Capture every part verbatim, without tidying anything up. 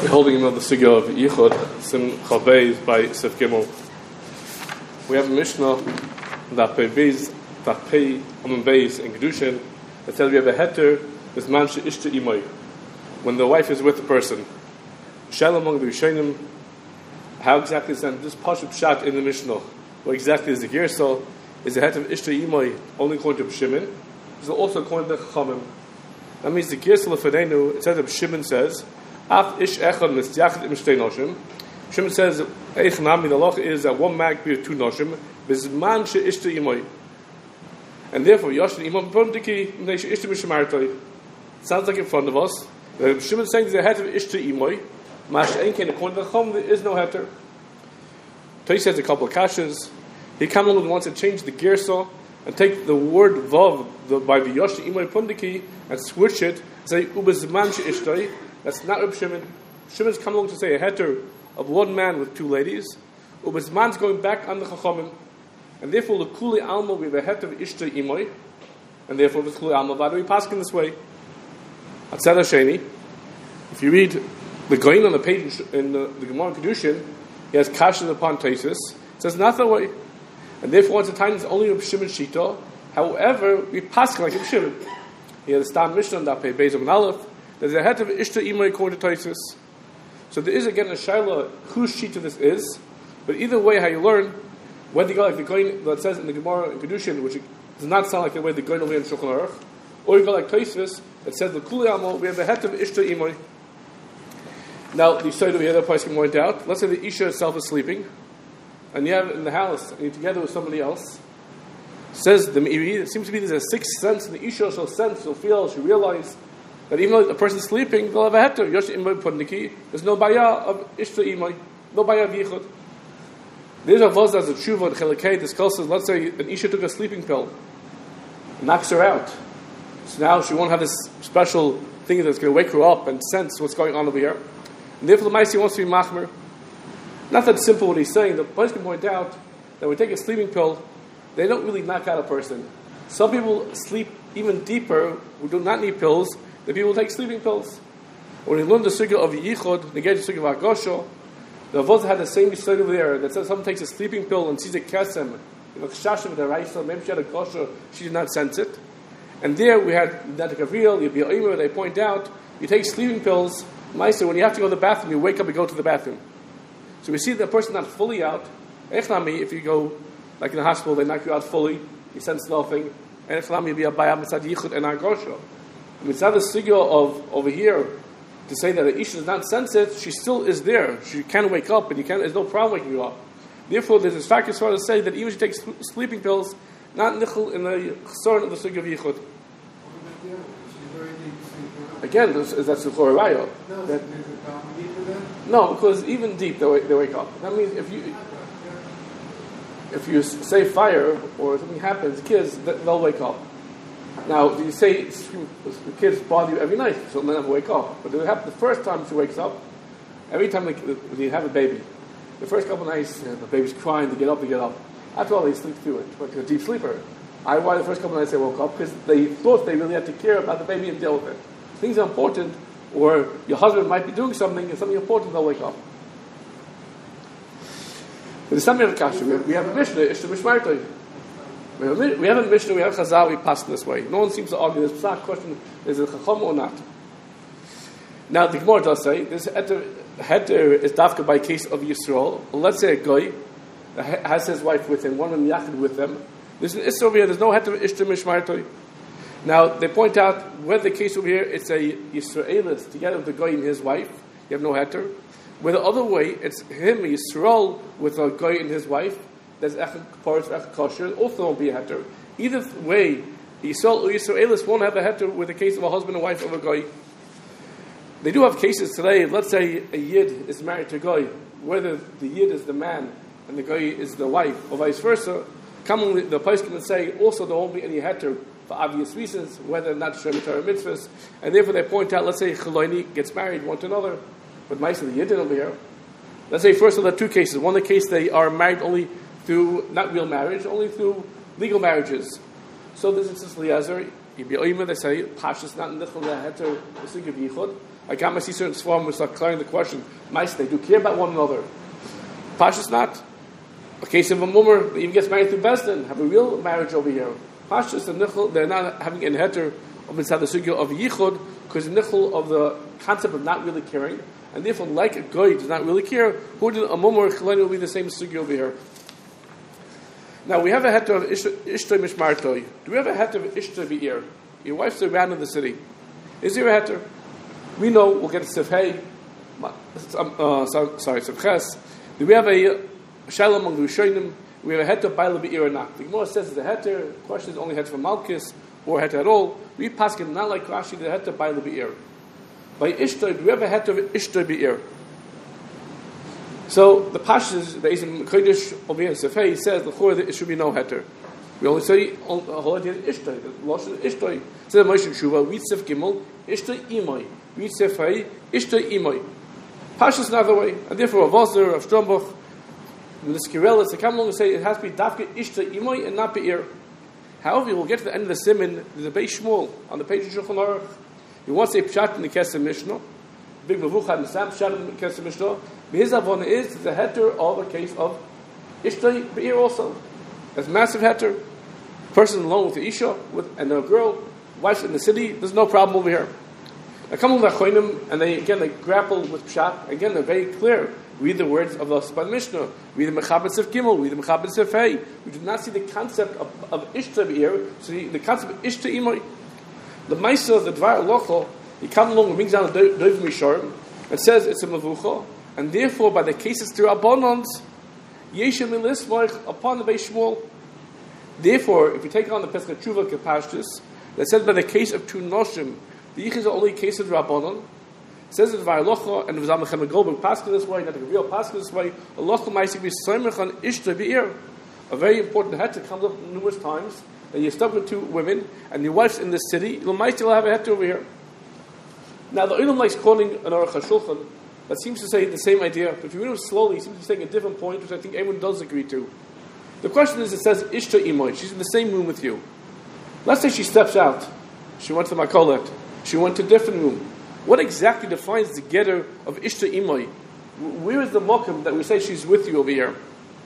We're holding another sugya of Yichud, Sim Chavei by Sif Gimel. We have a Mishnah that Pei Beis, that Pei Amon Beis in Kedushin, that says we have a heter with Manche Ishta Imoy, when the wife is with the person. Shal among the Rishonim, how exactly is that? This Pashup Pshat in the Mishnah, what exactly is the Gersel? Is the heter of Ishta Imoy only according to Shimon? Is it also according to Chachamim? That means the Gersel of Fadenu, it says that Shimon says, Af ish echad mistyachid im shtei noshim. Shimon says, Eich nami, the law is that one man can be two noshim, bizman she ishta imoy. And therefore, Yoshin imam pondiki, ne she ishta mishamartoi. Sounds like in front of us. Shimon is saying there's a heter of ishta imoy, mash ein kein according to the Chum, there is no heter. So he says a couple of kashas. He comes along and wants to change the gersa and take the word vav the, by the Yoshin imoy pondiki and switch it, say ubizman she ishtoi. That's not Reb Shimon. Shimon's come along to say a heter of one man with two ladies. Ubizman's going back on the Chachamim. And therefore, the Kuli Alma, we have a heter of Ishta Imoy. And therefore, the Kuli Alma, why do we pass in this way? Atzad Hasheni. If you read the Goyin on the page in the, the Gemara Kedushin, he has Kashas upon Taisus. It says not that way. And therefore, once a time, it's only Reb Shimon Shita. However, we pass like Reb Shimon. He has a Stam Mishnah on that page, Beis and Aleph. There's a heter of Ishta Imoy according to Taisus. So there is again a shaila whose sheet of this is, but either way, how you learn, whether you go like the Goyin that says in the Gemara in Kedushin, which does not sound like the way the Goyin over in Shulchan Aruch, or you go like Taisus that says the Kuli Amo, we have a heter of Ishta Imoy. Now the Yisod over here, the place can point out. Let's say the Isha itself is sleeping, and you have it in the house, and you're together with somebody else. Says the Meiri, it seems to be there's a sixth sense in the Isha. She'll sense, she'll feel, she'll realize that even though a person's sleeping, they'll have a heter. Yosh Imoy Pundiki. There's no bayah of Ishta Imoy. No bayah of Yichud. There's a vaz as a tshuva and Chelekei discusses, let's say an Isha took a sleeping pill, knocks her out. So now she won't have this special thing that's going to wake her up and sense what's going on over here. And therefore the Maisi wants to be machmer. Not that simple what he's saying. The place can point out that when we take a sleeping pill, they don't really knock out a person. Some people sleep even deeper who do not need pills. The people take sleeping pills. When you learn the sugya of Yichud, they get the sugya of Agosho, the Avos had the same sugya over there that says someone takes a sleeping pill and sees a kesem, you know, chashashem with a raisa, maybe she had a Agosho, she did not sense it. And there we had Nata Gavril, Yabir Omer, they point out, you take sleeping pills, Meister, when you have to go to the bathroom, you wake up and go to the bathroom. So we see the person not fully out. Echnami, if you go, like in the hospital, they knock you out fully, you sense nothing. And Echnami, you'll be a bayam, mitzad Yichud and Agosho. It's not the sugya of over here to say that the Isha does not sense it. She still is there. She can wake up, and you can. There's no problem waking you up. Therefore, there's a fact as far to say that even if she takes sleeping pills, not nichel in the chesron of the sugya of Yichud. Again, that's the chorayah. No, because even deep they wake, they wake up. That means if you if you say fire or something happens, kids they'll wake up. Now, you say the kids bother you every night, so they'll never wake up. But it happens the first time she wakes up, every time they, they have a baby, the first couple of nights, you know, the baby's crying to get up, to get up. After all, they sleep through it, like a deep sleeper. I why the first couple of nights they woke up, because they thought they really had to care about the baby and deal with it. Things are important, or your husband might be doing something, and something important, they'll wake up. But there's something of a kasha. We have, we have a Mishnah, Ishta Mishmartoi. We have, a, we have a Mishnah, we have Chazal, we pass in this way. No one seems to argue this psak question, is it Chacham or not? Now, the Gemara does say, this heter, heter is dafka by case of Yisrael. Let's say a guy has his wife with him, one of them yachid with them. There's an issue over here, there's no heter Ishta Mishmartoi. Now, they point out, whether the case over here, it's a Yisraelis, together with the guy and his wife, you have no heter. Where the other way, it's him, Yisrael, with a guy and his wife, there's echad kaparis, echad kosher, also won't be a heter. Either way, Yisrael or Yisraelis won't have a heter with the case of a husband and wife of a guy. They do have cases today, let's say a yid is married to a guy, whether the yid is the man and the guy is the wife, or vice versa, commonly the place can say also there won't be any heter for obvious reasons, whether or not Shemitah mitzvahs, and therefore they point out, let's say Chaloini gets married one to another, but Maisa the yid didn't over here. Let's say first of the two cases. One, the case they are married only through, not real marriage, only through legal marriages. So this is Eliezer, you'd be oimer, they say, Pashas not nichol the heter, the sugya of yichud. I can't see certain swarm will start clearing the question, mice, they do care about one another. Pashas not. A case of a mummer that even gets married through Bezdin, have a real marriage over here. Pashas and nichol, they're not having an heter of inside the sugya of yichud, because the nichol of the concept of not really caring, and therefore, like a goy does not really care, who did a mummer chalani will be the same sugya over here. Now we have a heter of ishtoi mishmartoi. Do we have a heter of ishtoi be'ir? Your wife's around in the city. Is there a heter? We know we'll get a sifhei. Uh, sorry, sifches. Do we have a shaila among the Rishonim? We have a heter of baila be'ir or not? The Gemara says it's a heter. The question is only heter for malchus or heter at all. We pass it not like Rashi, the heter baila be'ir. By ishtoi, do we have a heter of ishtoi be'ir? So the Pashas, the Eizim Kodesh over here in Sefei, he says the Chor that it should be no heter. We only say a whole idea of ishtoi. The Lashon ishtoi. Says Moshe Tshuva, read Sef Gimel, ishtoi imoi. Read Sefei, ishtoi imoi. Pashas another way, and therefore Rav Ozer, Rav Strombuch, the Skirellis, they come along and say it has to be dafke ishtoi imoi and not be'ir. However, we'll get to the end of the Siman. There's a Beis Shmuel on the page of Shulchan Aruch. He wants to say pshat in the Kesef Mishnah. Big Mavucha and Sam pshat in the Kesef Mishnah. His avon is the heter of a case of ishtoi be'ir also. That's massive heter. Person alone with the isha with and a girl, wife in the city. There's no problem over here. Now come on the Achronim, and they again they grapple with pshat. Again, they're very clear. Read the words of the Span Mishnah. Read the Mechaber Sef Gimel. Read the Mechaber Sef Hey. We do not see the concept of, of ishtoi be'ir. So the, the concept of ishtoi imoi. The Maisa, the Dvar Lochel, he comes along and brings down the Dov Misharim and says it's a mavucha. And therefore, by the cases through Abonons, Yeshem Milismoich upon the Beis Shmuel. Therefore, if you take on the Pesach Tshuva Kapashtus, that says by the case of two Noshim, the Yichud is the only case of Rabbanon. It says in Vayalocha, and it was Amachem Goldberg Pascha this way, not a real Pascha this way, Allah Maisik be Soimach on Ishtoi be'ir. A very important heter comes up numerous times, and you're stuck with two women, and your wife's in the city, you'll have a heter over here. Now, the Ulam likes quoting an Aruch HaShulchan, that seems to say the same idea, but if you read it slowly, it seems to be saying a different point, which I think everyone does agree to. The question is, it says, ishtoi imoi, she's in the same room with you. Let's say she steps out. She went to the makolet. She went to a different room. What exactly defines the getter of ishtoi imoi? Where is the mokum that we say she's with you over here?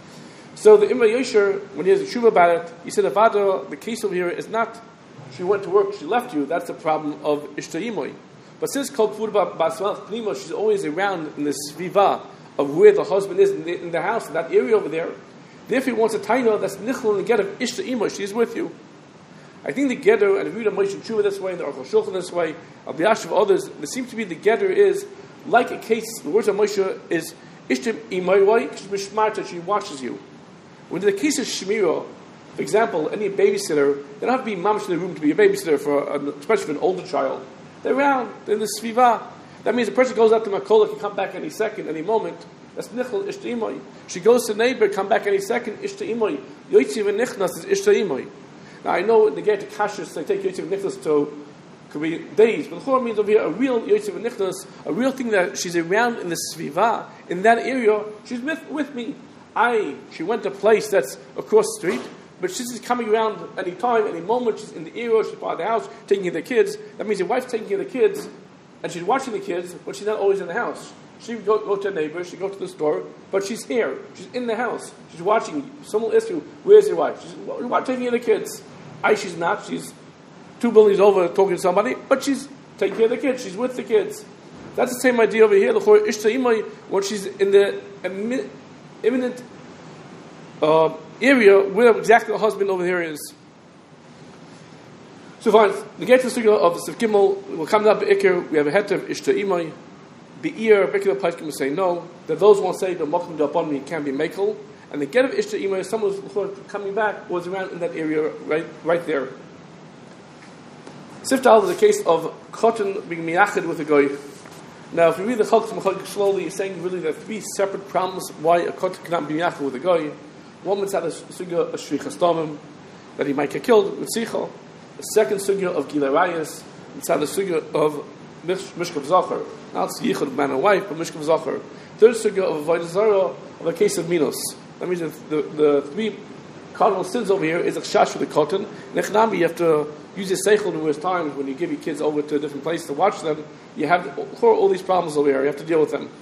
So the Imra Yosher, when he has a tshuva about it, he said, Avada, the case over here is not, she went to work, she left you, that's the problem of ishtoi imoi. But since Kol Kfur Basmal Pnimo, she's always around in the sviva of where the husband is in the, in the house, in that area over there. Therefore, he wants a taino that's nichol in the get of Ishta Ima, she's with you. I think the getter, and if you read a Moshe Tshuva this way, and the Aruch HaShulchan this way, Al Biyash of others, there seems to be the getter is like a case. The words of Moshe is Ishta Ima, she's mishmarta, she watches you. When in the case of Shemira, for example, any babysitter, they don't have to be mamish in the room to be a babysitter for, a, especially for an older child. They're around, they're in the sviva. That means the person goes out to Makola, can come back any second, any moment. That's nichol ishta imoi. She goes to the neighbor, come back any second, ishta imoi. Yoitzi v'nichnas is ishta imoi. Now I know in the get to kashus, they take yoitzi v'nichnas to, could be days, but the Chor means over here a real yoitzi v'nichnas, a real thing that she's around in the sviva, in that area, she's with, with me. I, she went to a place that's across the street, but she's coming around any time, any moment. She's in the area, she's by the house, taking care of the kids. That means your wife's taking care of the kids, and she's watching the kids, but she's not always in the house. She would go, go to a neighbor, she'd go to the store, but she's here. She's in the house. She's watching. Someone will ask you, where's your wife? She's well, taking care of the kids. I, she's not. She's two buildings over talking to somebody, but she's taking care of the kids. She's with the kids. That's the same idea over here. The Chor Ishta Imai, when she's in the imminent uh, area where exactly the husband over here is. So fine, the get to the sugya of the Sef Gimel will come down be'ikr. We have a heter of Ishta Imai. Be'ir, Be'ikr Paiskim will say no. That those won't say the Mokum D'Apon me can be Mekel. And the get of Ishta Imai, someone was coming back, was around in that area right right there. Siftal is a case of Chotin being miyachid with a goy. Now, if you read the Chalk Mechalik slowly, it's saying really there are three separate problems why a Chotin cannot be miyachid with a goy. One is that a sugya of Shrichas Damim, that he might get killed with Sicha. The second sugya of Gilei Rayas, it's the sugya of Mishkav Zachar. Not Yichud of man and wife, but Mishkav Zachar. Third sugya of Avodah Zarah, of a case of Minos. That means the, the, the three cardinal sins over here is a chash for the cotton. Nechnami, you have to use your seichel numerous times when you give your kids over to a different place to watch them. You have all these problems over here. You have to deal with them.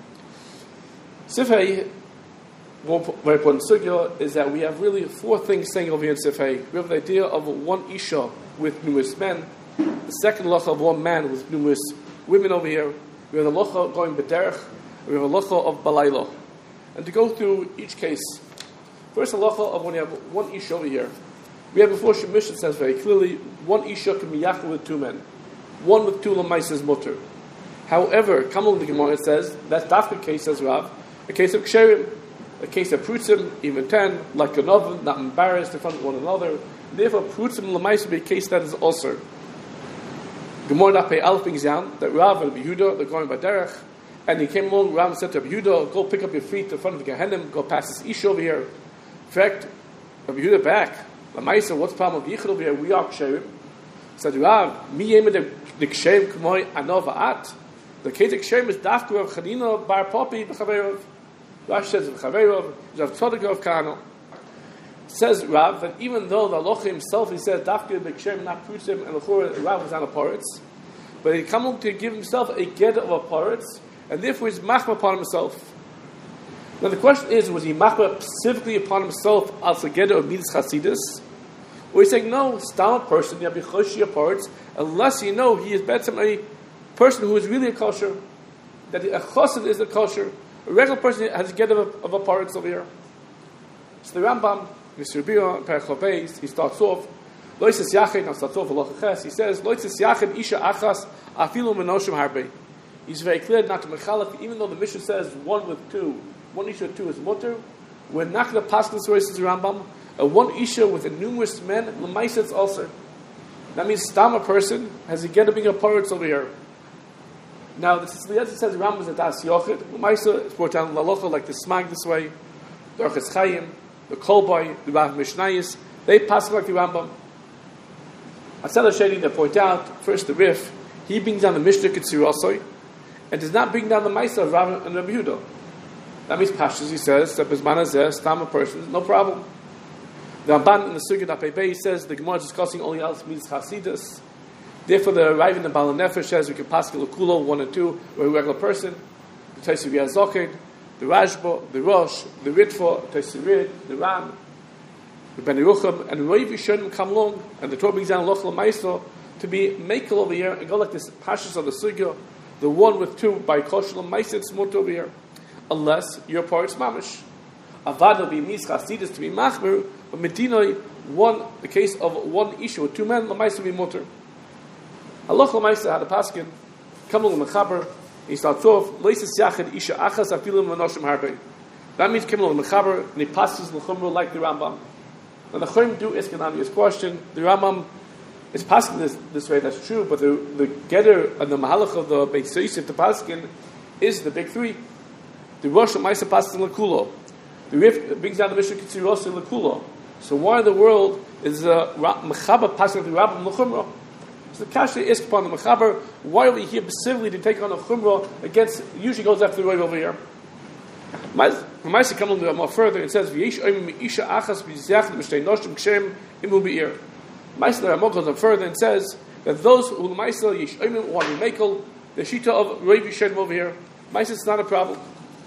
Sifhei, one very important sugya is that we have really four things saying over here in Sifhei. We have the idea of one isha with numerous men. The second locha of one man with numerous women over here. We have the locha going b'derech. We have a locha of balaylo. And to go through each case, first the locha of when you have one isha over here. We have before Shemisha says very clearly, one isha can be yachid with two men. One with two lamais is mutter. However, Kamal the Gemara says, that's dafka case, says Rav, a case of ksherim, a case of prutzim, even ten, like an oven, not embarrassed in front of one another. Therefore, prutzim lamais would be a case that is also. Gemara that pay alf brings down that Rav and Yehuda, they're going by derech, and he came along, Rav said to Yehuda, go pick up your feet in front of the Gehenim, go past this ish over here. In fact, Yehuda back, Lamaisa, what's the problem of Yichud over here? We are ksherim. Said Rav, mi yema the ksherim k'moi anova at. The case of ksherim is dafku of Chanina bar Popi b'chaverov. Rav says b'chaverov, Rav Tzadok of Kano. Says Rav that even though the Alocha himself, he says dafku the ksherim not prutzim and l'chor Rav was on a poritz, but he come on to give himself a get of a poritz, and therefore he's machma upon himself. Now the question is, was he machma specifically upon himself as a get of midas chasidus? Or he's saying, no, stam person, you have bichoshi parts, unless you know he is better a person who is really a kosher, that a chosid is a kosher, a regular person has a get of a, of a parts over here. So the Rambam, Mister Bia, Perchobeis, he starts off, Loises Yachid, now starts off Alochaches, he says, Loises Yachid, Isha Achas, Afilu Menoshim Harbe. He's very clear not to Mechalach, even though the Mishnah says one with two, one Isha with two is mutter, we're not going to pass this way, says the Rambam. A one isha with a numerous men, l'maisa also. That means stam a person has to get a bigger parrots over here. Now the Tzitz says Rambam is a das yochid. L'maisa is brought down l'alocha like the smag this way. The Orchis Chaim, the Kolboy, the Rav Mishnayis, they pass like the Rambam. Atzad Sheni they point out first the Rif. He brings down the Mishnah Kitzur and does not bring down the Maisa of Rav and Rabbi Yehuda. That means Pashtus, he says that Bisman Azeh stam a person, no problem. The Ramban in the Sugya Dapei says the Gemara is discussing only else means Chasidus. Therefore, the arriving the Baal Nefesh says we can pass the Lukulo one and two, or a regular person. The Taisir Yazokid, the Rashba, the Rosh, the Ritva, Taisir Rid, the Ram, the Ben Yerucham, and Rav Yishonim come along, and the Torah brings down Lochel Maiso to be Mekel over here and go like this Pashas of the Sugya, the one with two by Koshelam Maisit Smut over here, unless your part is Mamish. Avad will be mis chasidus to be machmer, but medinoi one the case of one issue with two men lamaisa will be mutter. Halach lamaisa had a paskin come along mechaber. He starts off leisis yachid isha achas afilim v'noshim harbe. That means come along mechaber and he passes l'chumra like the Rambam. Now the Chayim do ask an obvious question. The Rambam is passing this this way. That's true, but the the getter and the mahalach of the Beis Yosef the paskin is the big three. The Rosh Maisa passes l'kulo. The Rif brings down the Mishnah Kitziros and Lekula. So why in the world is uh, Mechaber passing the Rabbim L'chumra? So the Kasha is upon the Mechaber, why are we here specifically to take on the Chumra against, usually goes after the Rav over here. Ma'aseh comes a little more further and says, V'yesh oimim isha achas b'yizach l'mishtei noshim kshem imu b'ir. Ma'aseh the Ramah goes on further and says that those who Ma'aseh yesh oimim want to be mekel, the Shita of Rav Yishonim over here, Ma'aseh is not a problem.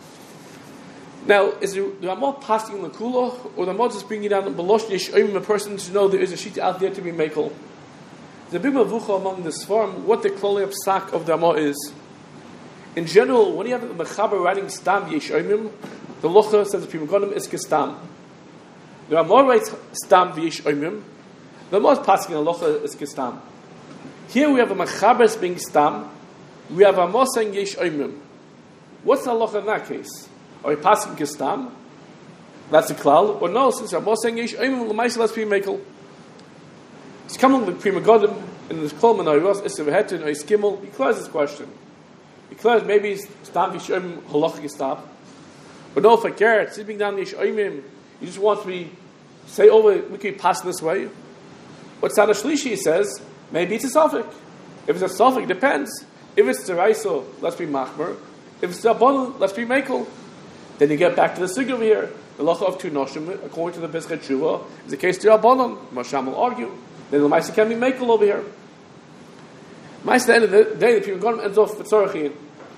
Now, is the Ramah passing the Kula, or the Ramah just bringing down the Belosh Yeshayim, a person to know there is a Shita out there to be Mekel? The big Mavucha among the Sfarm, what the Klolei Psak of the Ramah is. In general, when you have the Mechaber writing Stam Yeshayim, the Locha says the Prima Godim is Kestam. The Ramah writes Stam Yeshayim, the Ramah is passing a Locha is Kestam. Here we have a Mechaber being Stam, we have a Ramah saying Yeshayim. What's the Locha in that case? Are we passing Kistam? That's the klal. Or no, since I'm saying Yesh Oimim L'maisa let's be Mekel. He's coming with Prima Godim in the Kol Menayros, Isser V'hetin, or Iskimel. He clears this question. He clears maybe Stam Yesh Oimim Halach Kistam. But no, for Garrett, sitting down Yesh Oimim, you just want to be, say over, we can pass this way. What Tzad Shlishi says, maybe it's a Suffolk. If it's a Suffolk, it depends. If it's Tzaraiso, let's be Machmer. If it's a Bonel, let's be Mekel. Then you get back to the Sugya over here. the halacha of two noshim, according to the Pesach Tshuva, is the case to Rabbanon. Masham will argue. Then the Maisa can be makel over here. Maisa, at the end of the day, the Pri Megadim ends off with Tzorachin.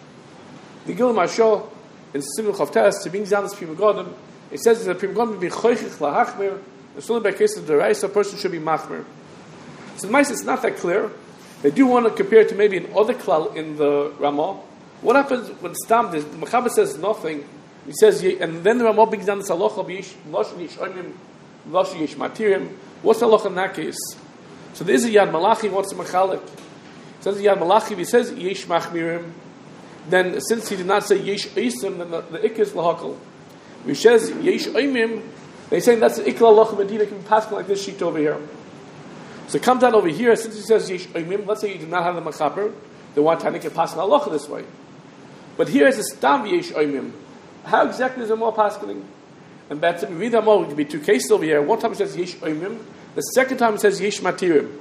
The Gil Mashal, in Simon Chavtes, to bring down this Pri Megadim, it says that the Pri Megadim will be choichich lahachmir, and only by case of the Reis, a person should be machmir. So the Maisa, it's not that clear. They do want to compare it to maybe an other klal in the Ramah. What happens when Stam, the Mechaber says nothing, he says, and then the Ramah brings down this halacha, Loshen Yesh Oimim, Loshen Yesh Matirim. What's the halacha in that case? So there is a Yad Malachi, what's the Mechalik? It says Yad Malachi, if he says Yesh Machmirim, then since he did not say Yesh Eisim, then the, the Ik is Lahakal. If he says Yesh Oimim, they're saying that's the Ik Lahakal Medina, can be passed like this sheet over here. So it comes down over here, since he says Yesh Oimim, let's say you do not have the Mechaber, the one time they can pass halacha this way. But here is a Stam Yesh Oimim. How exactly is it more paskening? And that's if we read them all, it could be two cases over here. One time it says Yesh Oimim, the second time it says Yesh Matirim.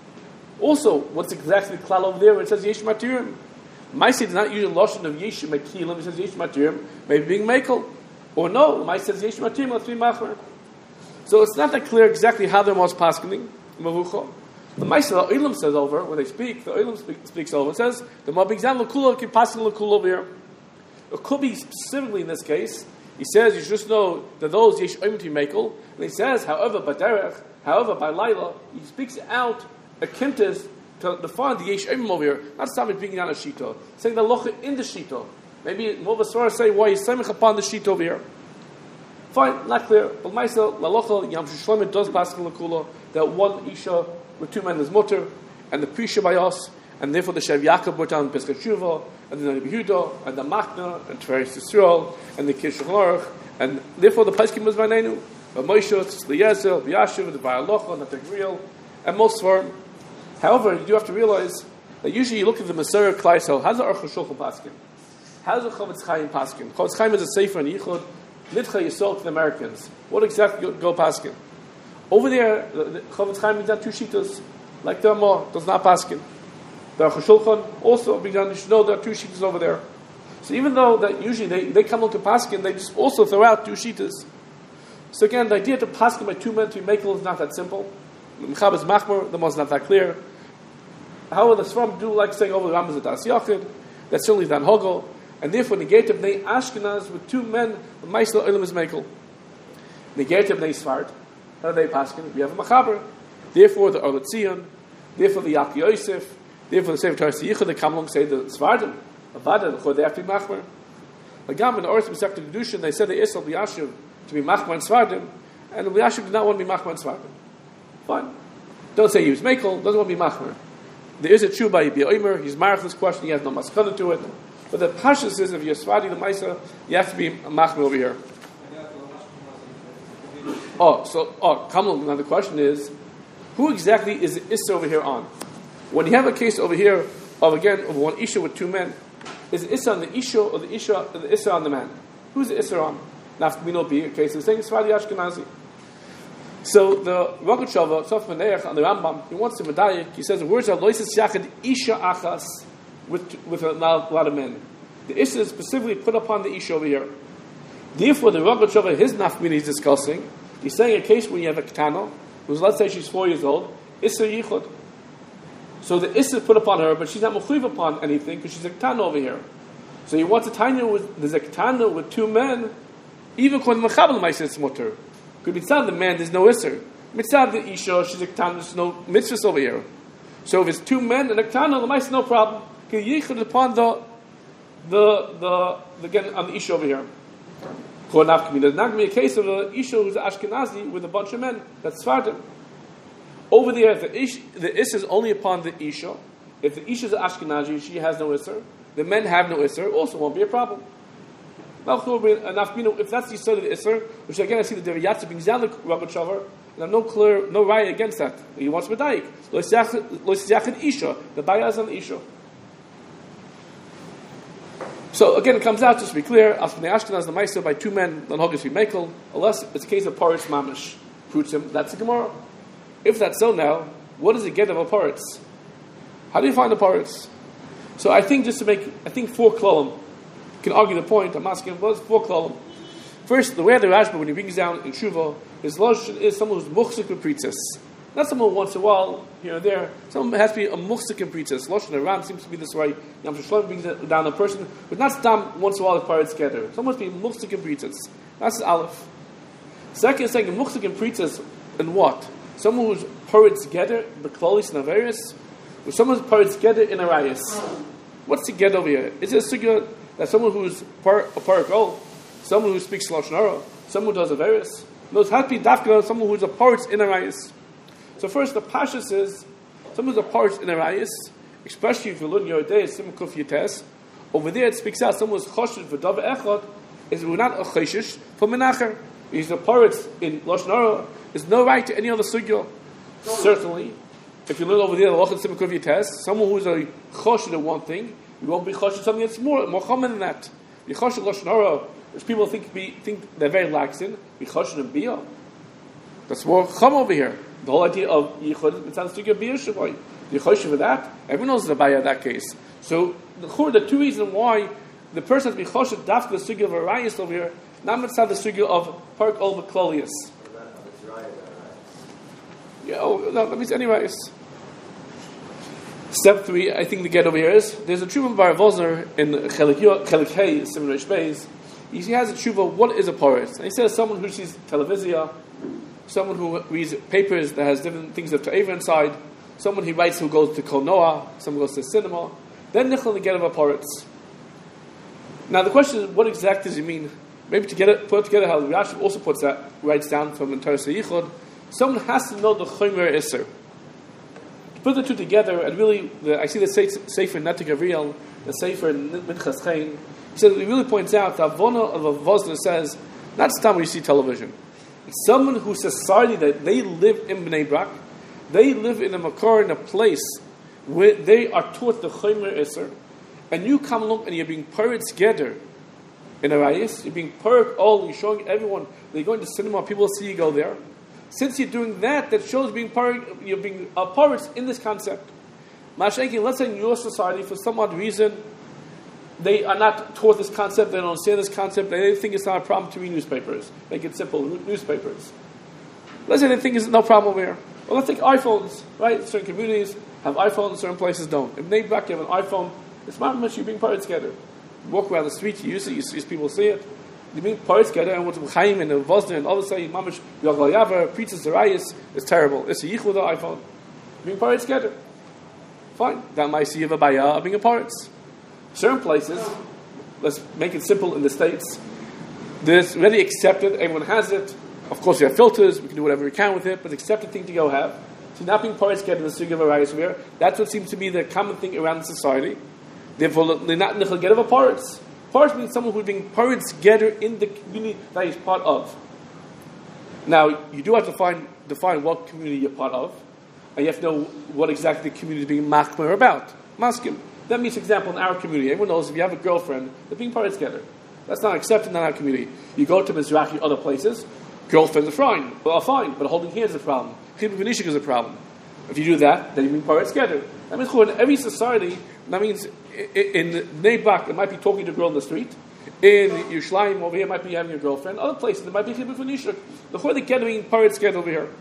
Also, what's exactly the klal over there where it says Yesh Matirim? Maisi does not use a lotion of Yesh Makilim, it says Yesh Matirim, maybe being Mekel. Or no, Maisi says Yesh Matirim, let's be Machmer. So it's not that clear exactly how they're most paskening. Mavucha. The Maisi, the Olam says over, when they speak, the Olam speak, speaks over, it says, the Mabigzan Lakula can pass Lakula over here. It could be specifically in this case. He says you should just know that those Yesh Oimim to Mekel. And he says, however, by Derech, however, by Laila, he speaks out a kintis to define the Yesh Oimim over here. Not something being down a Shita, saying the Locha in the Shita. Maybe more of a Surah say why he's semich upon the Shita over here. Fine, not clear. But Maisa, La Locha, Yam Shishlomet does pass Lakula, that one Isha with two men is mutter, and the Prisha by us, and therefore the Shev Yaakov brought down Pesach Tshuva, and the Nabi Yehuda, and the Machna, and Teres Yisrael, and the Kish Aruch, and therefore the Pesachim was Vanenu, but Moshe, Tzliyezel, Yashiv, the Bayalocha, and the Tegriel, and most for him. However, you do have to realize that usually you look at the Masorah Klaisel, how's the Aruch HaShulchan Paskin? How's the Chavetz Chaim Paskin? Chavetz Chaim is a Sefer in Yichud, Nidcha Yisrael to the Americans. What exactly go, go Paskin? Over there, the, the Chavetz Chaim brings down two shitas, like the Ramah does not paskin. The Aruch HaShulchan also brings down, you should know there are two shitas over there. So even though that usually they, they come into paskin, they just also throw out two shitas. So again, the idea to paskin by two men to be mekel is not that simple. The Mechaber is machmer, the most not that clear. However, the Sfarim do like saying over the Rambam is a das yachid. That's certainly Dan Hogel, and therefore negative nei Ashkenaz with two men, the Meisel Olam is mekel. Negative nei Svart. How do they paskin? We have a Mechaber. Therefore, the Orlet Zion, therefore the Yak Yosef, therefore the Sefer Torah Yichud, they come along say the Svardim, Avada, the they have to be Machmer. Agam in the Orth B'Sek Kedushin, they said the Isel B'Yashiv to be Machmer and Svardim, and B'Yashiv did not want to be Machmer and Svardim. Fine. Don't say he was Mekel, doesn't want to be Machmer. There is a true by Yibi Omer, he's marked this question, he has no maskana to it. But the Pashas is, if you're Svadi the Maisa, you have to be Machmer over here. Oh, so, oh, come on, now the question is, who exactly is the Issa over here on? When you have a case over here of, again, of one Isha with two men, is the Issa on the Isha or the Isha or the Issa on the man? Who's the Issa on? Now, we know be a case of saying Svadi Ashkenazi. So the Rogatshava, Sof Meneach on the Rambam, he wants to medayik, he says the words are Loises Yachid Isha Achas with, with a lot of men. The Issa is specifically put upon the Isha over here. Therefore, the Rogatshava, his nafmini he's discussing, he's saying a case when you have a Ketana, who's, let's say she's four years old, Issa Yichud. So the Issa is put upon her, but she's not mechuyev upon anything because she's a Ketana over here. So he wants a tanya with, there's a Ketana with two men, even when the Mechaber L'maisa it's mutter. Because mitzvah the man, there's no Issa. Mitzvah the Isha, she's a Ketana, there's no mitzvahs over here. So if it's two men and a Ketana, L'maisa no problem. Because Yichud upon the, the, the, the, again, on the Isha over here. There's not going to be a case of an Isha who's an Ashkenazi with a bunch of men. That's Svardim. Over there, if the Isha, the Issa is only upon the Isha. If the Isha is an Ashkenazi, she has no Issa. The men have no Issa. Also won't be a problem. If that's the Issa of the Issa, which again I see the Deriyatza being Zalik Rogatshava, and I have no clear, no raya against that. He wants Medayik. Lo Yisachid Isha. The Baya is on the Isha. So again, it comes out, just to be clear, Aspanei Ashkenaz the Meister by two men, then Hogus be Mekel, unless it's a case of Paritz Mamish, Prutzim, that's the Gemara. If that's so now, what does it get of a Paritz? How do you find a Paritz? So I think just to make, I think four klolim can argue the point, I'm asking, what's four klolim? First, the way of the Rashba, when he brings down in Shuvah, his Lashon is someone who's muchzik b'pritzes. Not someone once in a while, here and there. Someone has to be a muchzik in pritzes. Lashon Aram seems to be this way. Yam Shlomo brings down a person, but not stam once in a while the parrots together. Someone must be muchzik in pritzes. That's Aleph. Second is saying muchzik in pritzes in what? Someone who's parrots together, b'klalis and averis, or someone who's parrots together in arayis. What's together over here? Is it a sugya that someone who's par, a parakol, someone who speaks Lashon Hara, someone who does averis? Those have to be dafka, someone who's a parrots in arayis. So first, the Pasha says, some of the parts in Arayis, especially if you learn your day, Sim Kuf Yites, over there it speaks out, someone who's choshed for Dav Echad, is we're not a choshish for Menacher. Because the parrots in Lashon Hara, there's no right to any other sugya. Certainly, if you learn over there, the Lachon Sim Kuf Yites, someone who's a choshed in one thing, you won't be choshed something that's more, more common than that. You choshed Lashon Hara, which people think be, think they're very lax in, be choshed in Biyah. That's more chum over here. The whole idea of yichud mitzvah sugya biyushavai. You choshev for that. Everyone knows the baya in that case. So the the two reasons why the person has to be choshev dafka the sugya of arayis over here, not mitzvah the sugya of park ol v'klolius. Yeah. Oh no. Let me see. Anyways, step three. I think the get over here is there's a tshuva bar Vosner in Chelik Hey Simon Reish Beis. He has a tshuva. What is a parrot? And he says someone who sees television. Someone who reads papers that has different things of ta'eva inside, someone who writes who goes to Kol Noah, someone goes to cinema, then nichel the get of a parrots. Now the question is, what exactly does it mean? Maybe to get it put together how Rashi also puts that, writes down from Entire Yichud, someone has to know the Chomer Isser. To put the two together, and really, the, I see the Sefer Netik Avriel, the Sefer Minchas Chaim, he says, it really points out that Avona of a Vosner says, not the time when you see television. Someone whose society that they live in Bnei Brak, they live in a makar, in a place where they are taught the Chomer Isser, and you come along and you're being parrot together in Arayis, you're being parrot all, you're showing everyone, they're going to cinema, people see you go there. Since you're doing that, that shows being parrot, you're being a parrot in this concept. Mashenki, let's say in your society, for some odd reason, they are not taught this concept, they don't understand this concept, they think it's not a problem to read newspapers. Make it simple, newspapers. Let's say they think it's no problem here. Well, let's take iPhones, right? Certain communities have iPhones, certain places don't. If they back you have an iPhone, it's not much you being parted together. You walk around the street, you use it, you see people see it. You being parted together, and what's Chaim and Vosner and others say, Mamash, Yogal Yavar, Pritzes Arayis, is terrible. It's a yichud the iPhone. Being parted together. Fine. That might see you have a bayah of being a parrot. Certain places, let's make it simple in the States, there's already accepted, everyone has it. Of course, we have filters, we can do whatever we can with it, but accepted thing to go have. So not being parrots get in the Sugya of Arayis here, that's what seems to be the common thing around society. Therefore, they're not nichel get of a parrots. Parrots means someone who's being parrots together in the community that he's part of. Now, you do have to find, define what community you're part of, and you have to know what exactly the community is being machmer about. Maskim. That means, for example, in our community, everyone knows if you have a girlfriend, they're being parrots together. That's not accepted in our community. You go to Mizrahi, other places, girlfriends are fine, well, are fine, but holding hands is a problem. Chibur v'nishik is a problem. If you do that, then you bring parrots together. That means in every society, that means in Bnei Brak, it might be talking to a girl in the street. In Yerushalayim, over here, it might be having a girlfriend. Other places, it might be chibur v'nishik. The whole together being parrots together over here.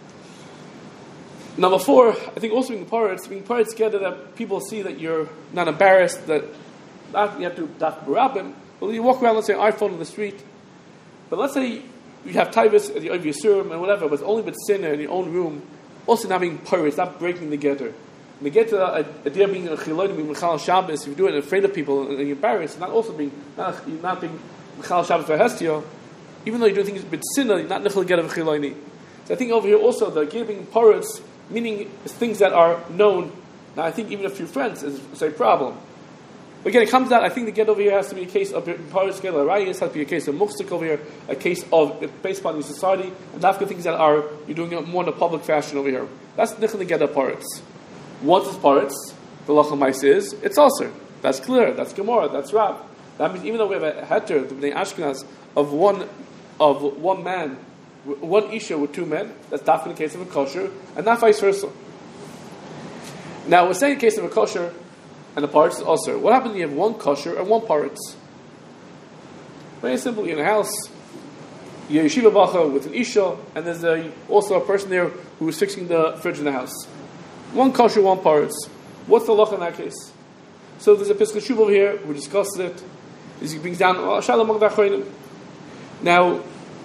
Number four, I think also being parrots, being parrots together that people see that you're not embarrassed, that not, you have to daf barabim. Well, you walk around, let's say, an iPhone in the street. But let's say you have taivas at the Oiv Yisurim and whatever, but it's only but sinner in your own room. Also not being parrots, not breaking together. When you get to a, a dear being a chilodim, being Mechal Shabbos, if you do it afraid of people and you're embarrassed, not also being, not, you're not being Mechal Shabbos for Hestio, even though you're doing things but sinner, you're not nechel get of chiloni. So I think over here also, the giving parrots, meaning things that are known. Now I think even a few friends is, is a problem. But again, it comes out, I think the get over here has to be a case of parrots together, Arayis has to be a case of muhsik over here, a case of based upon your society, and that's the things that are, you're doing it more in a public fashion over here. That's nichel the get of parrots. Once it's parrots, the lachamais is, it's also. That's clear, that's Gemara, that's Rab. That means even though we have a heter, the Bnei Ashkenaz, of one, of one man, one isha with two men, that's not in the case of a kosher, and not vice versa. Now, we're saying in the case of a kosher, and the parrots is also. What happens when you have one kosher and one parrots? Very simple. You're in a house, yeshiva bacha with an isha, and there's a, also a person there who is fixing the fridge in the house. One kosher, one paritz. What's the halacha in that case? So there's a Pesach Shuv over here. We discussed it. He brings down Shalom Magdachroinim. Now,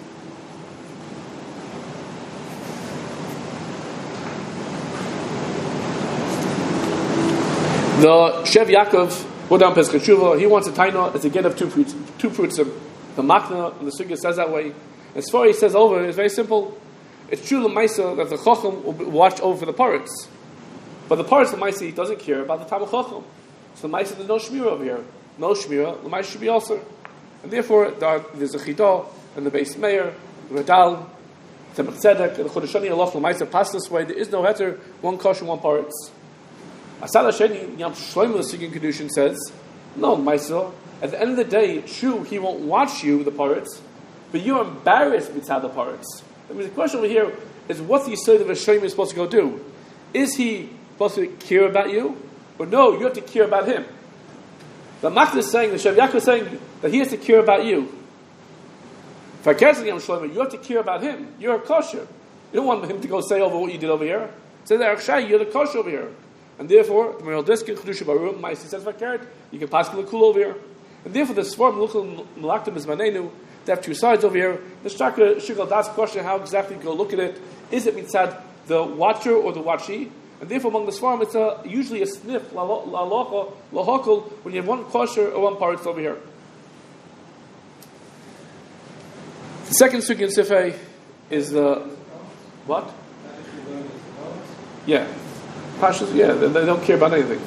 the Shev Yaakov put down Pesach Shuv. He wants a taina as a get of two fruits, two fruits of the Makna, and the Sugya says that way. As far as he says over, it's very simple. It's true l'maisa that the Chacham will watch over for the parrots. But the parrots, the Maisa, he doesn't care about the Talmud Chacham. So the Maisa, there's no Shmira over here. No Shmira, the Maisa should be also. And therefore, there's a Chidah, and the Beis Meir, the Radal, the Tzedek, and the Chodeshani Allah, the Maisa pass this way. There is no heter, one kosher, one parrots. Asad Hasheni, Yam Shlomo, the Sigin Kedushin says, no, Maisa, at the end of the day, true, he won't watch you, the parrots, but you're embarrassed with the parrots. I mean, the question over here is what the Yisrael of Hashem is supposed to go do? Is he supposed to care about you? Or no, you have to care about him. The Machna is saying, the Shev Yaakov is saying that he has to care about you. You have to care about him. You're a kosher. You don't want him to go say over what you did over here. Say that you're the kosher over here. And therefore, the Meral Diskin, Kedusha Baruch, Maisi says Vakert, you can pass the cool over here. And therefore, the Svar Melukal Malaktim is Manenu. They have two sides over here. The Shaka Shikal Das question how exactly you go look at it. Is it mitzad the watcher or the watchee? And therefore, among the Svarim, it's a, usually a sniff, la locha, la hokol, when you have one kosher or one parrot over here. The second sugya in Sifei is the what? Yeah, Pashas. Yeah, they, they don't care about anything.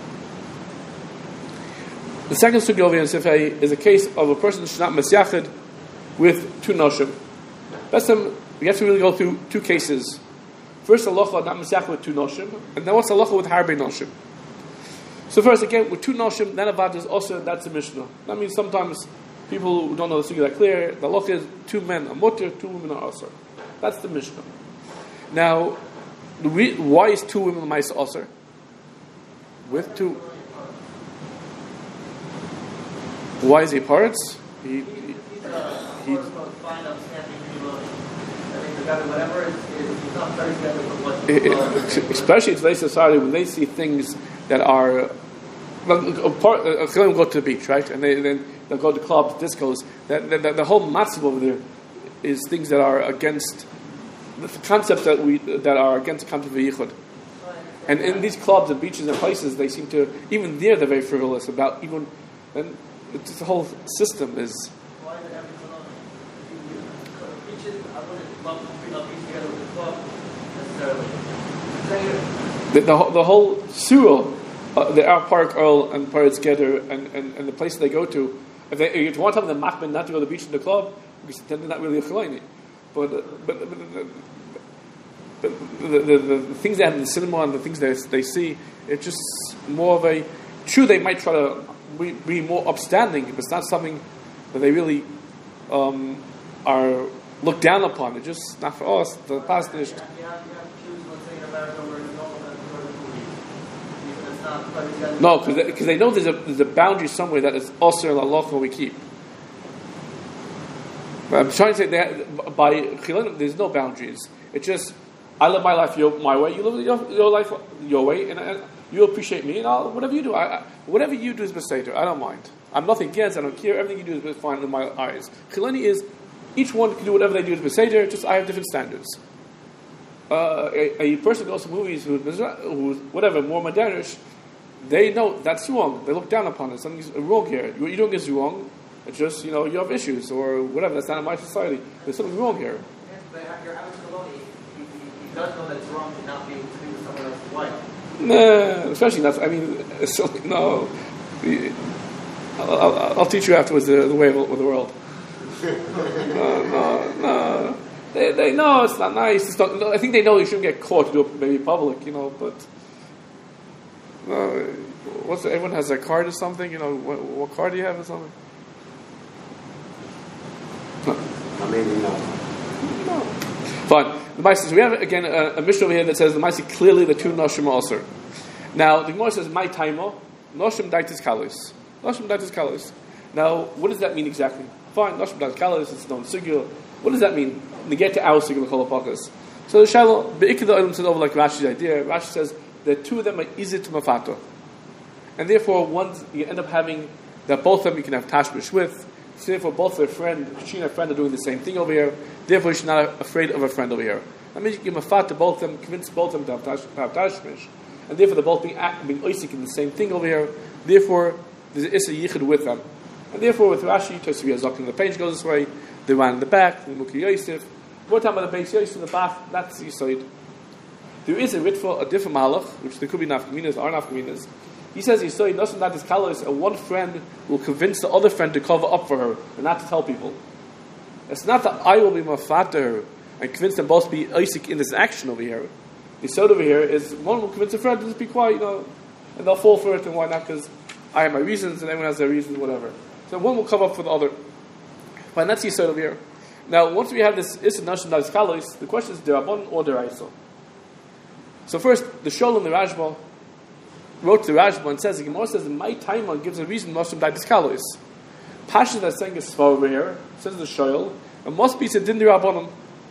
The second sugya over here in Sifei is a case of a person who's not mesyachid with two noshim. That's them. We have to really go through two cases. First, halacha not mesyachid with two noshim, and then what's halacha with harbe noshim? So first, again, with two noshim, then avad is also that's a mishnah. That means sometimes people who don't know the sugya that clear, the halacha is two men are mutter, two women are asr. That's the mishnah. Now, the re- why is two women ma'aser asr? With two, why is he parrots? He, he, he, he especially in today's society, when they see things that are, well, a part, a Chilim go to the beach, right, and they then they'll go to clubs, discos. That the, the, the whole matzav over there is things that are against the concepts that we that are against the concept of yichud. And in these clubs and beaches and places, they seem to even there they're very frivolous about even, and it's just the whole system is. The, the, the whole surah, uh, the Arab Park Earl and Pirates Gather and, and, and the places they go to, if, they, if you want to tell them the machman not to go to the beach in the club, because then they're not really a chalaini. But, uh, but, but, but the, the, the, the, the things they have in the cinema and the things they, they see, it's just more of a, true they might try to be, be more upstanding, but it's not something that they really um, are looked down upon. It's just not for us. The past is. No, because they, they know there's a there's a boundary somewhere that is also in halacha we keep. But I'm trying to say that by chilim there's no boundaries. It's just I live my life your, my way. You live your, your life your way, and, and you appreciate me, and I'll, whatever you do, I, I, whatever you do is beseder. I don't mind. I'm nothing against. I don't care. Everything you do is fine in my eyes. Chileni is each one can do whatever they do is beseder. Just I have different standards. Uh, a, a person goes to movies who's, who's whatever more modernish. They know that's wrong. They look down upon it. Something's wrong here. What you're doing is wrong. It's just, you know, you have issues or whatever. That's not in my society. There's something wrong here. Yes, but your average Maloney, he, he, he does know that it's wrong to not be able to be with someone else's wife. Nah, especially not. I mean, it's so, no. I'll, I'll, I'll teach you afterwards the, the way of the world. No, no, no. They, they know it's not nice. It's not, I think they know you shouldn't get caught to do it maybe public, you know, but. Uh, what's the, everyone has a card or something, you know. What, what card do you have or something? No. I mean, no. No. Fine. The Maisi says we have again a, a mission over here that says the Maisi clearly the two noshim are also. Now the Gemara says my taimo noshim daitis kalis. Noshim daitis kalis. Now what does that mean exactly? Fine, Nashim Dal Kalos, it's known Sugya. What does that mean? Negate to our Sugya L'chol. So the Shiloh, Be'ikid the Olam said over like Rashi's idea. Rashi says that two of them are easy to mafato. And therefore, one, you end up having that both of them you can have tashmish with. So therefore, both their friend, she and her friend are doing the same thing over here. Therefore, she's not afraid of her friend over here. That means you give mafat to both of them, convince both of them to have, tash, to have tashmish. And therefore, they're both being, being oisik in the same thing over here. Therefore, there's an issa yichud with them. And therefore, with Rashi, Tosafiyah Zokin, the page goes this way, the one in the back, the Mukhi Yosef. We're talking about the base Yosef in the back, that's the Yisoid. There is a ritva, a different malach, which there could be nafkaminas, are nafkaminas. He says Yisoid, nothing that is kalos, and one friend will convince the other friend to cover up for her, and not to tell people. It's not that I will be mafat to her, and convince them both to be Isaac in this action over here. Yisoid over here is, one will convince a friend to just be quiet, you know, and they'll fall for it, and why not? Because I have my reasons, and everyone has their reasons, whatever. So one will cover up for the other. But that's Yisoid over here. Now, once we have this Issa Nashim Dal Kalos, the question is Derabon or Deraisa. So first, the Sholem, the Rashba, wrote to the Rashba and says, the Gemara says, my timer gives a reason Nashim Dal Kalos. Pasha that's saying is Svar over here, says the Shoel, it must be Sedin Derabonim.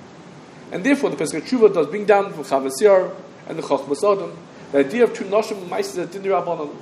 And therefore, the Pesach Tshuva does bring down from Chavasir and the Chochmas Adam, the idea of two Nashim Maises at Din Derabonim.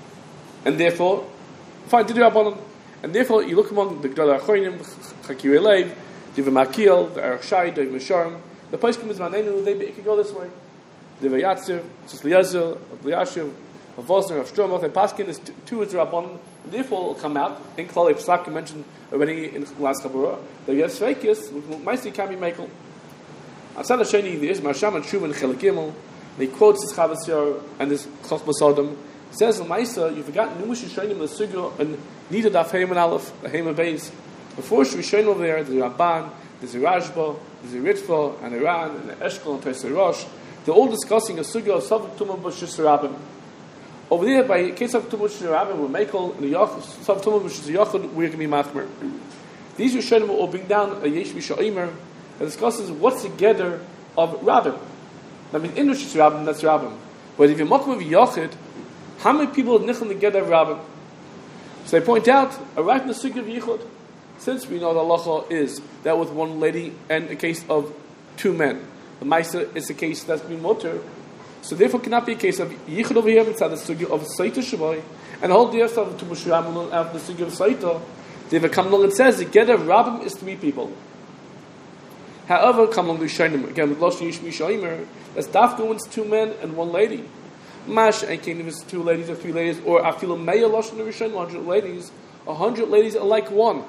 And therefore, fine, Din Derabonim. And therefore, you look among the Gdol HaAchronim, the Chakir Elev, the Makil, the Erech Shai, the Misharim, the Poskim is Manenu, they can go this way. The Vayatziv, Tzliyazel, Vayashiv, Vosner, Avstromoth, and Paskin is two is Rabban, and therefore will come out, in Klal Psak, mentioned already in the last Kabura, the Yes Veikis, Maisi can be Mekel. Outside of Sheni, there is Marsham and Shuv and Chelik Gimel, and he quotes this Chavasir and this Chochmas Adam. He says, Maisa, you forgot Numush Shonim, the Sugyo, and neither Daf Heim and Aleph, the Heim and Beis. Before Shvishain over there, there's a Ramban, there's a Rashba, there's a Ritva, and Iran, and the Eshkol, and Tosei Rosh. They're all discussing a sugya of Savuk Tumah B'Shus Rabbim. Over there, by case of Tumah B'Shus Rabbim, we're Mekel, and the Savuk Tumah B'Shus Yachud, we're going to be Machmer. These Rishonim will bring down a Yesh B'Sha'omer that discusses what's together of Rabbim. I mean, in B'Shus Rabbim, that's Rabbim. But if you're Machmer of Yachid, how many people are Nichel together of Rabbim? So they point out, a right in the sugya of Yichud, since we know the halacha is that with one lady and a case of two men, the Maisa is a case that's been motor, so therefore cannot be a case of Yichud over here inside the sugya of Saita Shavai, and the whole day of the Musharam after the sugya of Saita. They have come along and says the get of Rabbim is three people. However, come along the Shainim again with Losh Yish Mishaimer, that's Dafka when it's two men and one lady. Mash and King if it's two ladies or three ladies, or Afilo Meya Losh in the Rishon, one hundred ladies, a hundred ladies are like one.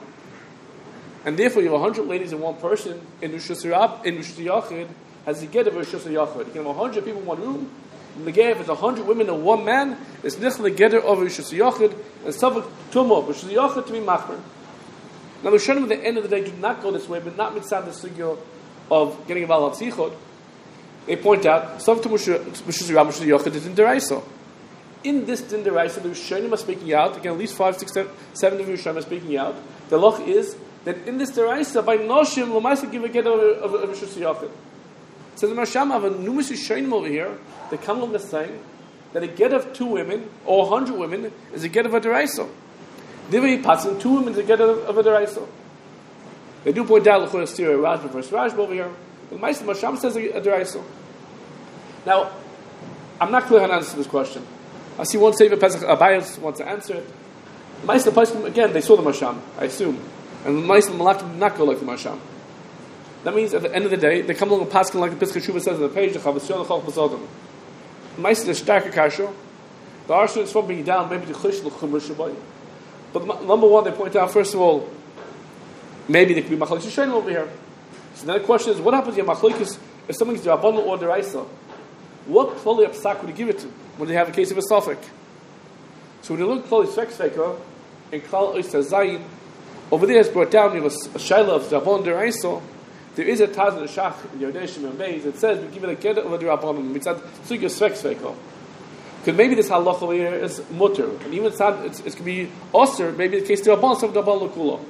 And therefore, you have a hundred ladies and one person in Rishus Rab, in Rishus Yachid, has the get of Rishus Yachid. You can have a hundred people in one room. And the get if it's a hundred women and one man, it's nichel the get of Rishus Yachid and Savuk Tumah Rishus Yachid to be machmer. Now, the Rishonim at the end of the day did not go this way, but not mitzad the sugya of getting a Baal Tzachot. They point out Savuk Tumah Rishus Rab Rishus Yachid is in deraisa. In this din deraisa, the Rishonim are speaking out. Again, at least five, six, seven, seven of the Rishonim are speaking out. The loch is that in this deraisa, by Noshim, Lamaisa give a get of a Rishus Yachid. So the Marsham have a numerous Rishonim over here. They come along the saying that a get of two women or a hundred women is a get of a deraisa. Divi Patzin, two women is a get of, of a deraisa. They do point out L'chor Estira Rashba versus Rashba over here. The Marsham says a, a deraisa. Now, I'm not clear how to answer this question. I see one Sefer Pesach Abayos wants to answer it. The Ma'aseh Pesach, again, they saw the Marsham, I assume. And the Ma'aseh Malachim did not go like the Marsham. That means at the end of the day, they come along and pass like the Pesach Shuvah says on the page, the Chavasyon, the Chochmas Adam. The Ma'aseh is a starker kasha. The Arshan is from being down, maybe the Chish, the Chumra Shabbai. But the, number one, they point out, first of all, maybe there could be Machlokes Rishonim over here. So then the question is, what happens if Machlokes, if someone's the Rabbanon or the Raisa? What Klali Psak would he give it to when they have a case of a Safek? So when you look at Klali Svek Sveka, in Klal Oyster Zayin, over there it's brought down, you have a, a Shaila of Rabbanon the Raisa. There is a Taz in the Shach in Yodei Shimon Beis that says we give it a get over the Rabbanon mitzad Sugya Svek Sveka. Because maybe this halach over here is mutter, and even it's, it could be osir. Maybe the case the Rabbanon of the Rabbanon Lekula.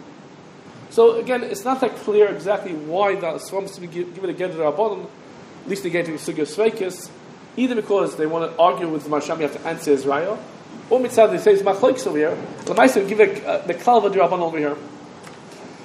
So again, it's not that clear exactly why the Svam to give, give it a get to the Rabbanon. At least they get to Sugya Svekis. Either because they want to argue with the Marsham, you have to answer his raya, or mitzad they say it's machlokes over here. The Ma'aseh give it, uh, the klal of the Rabbanon over here.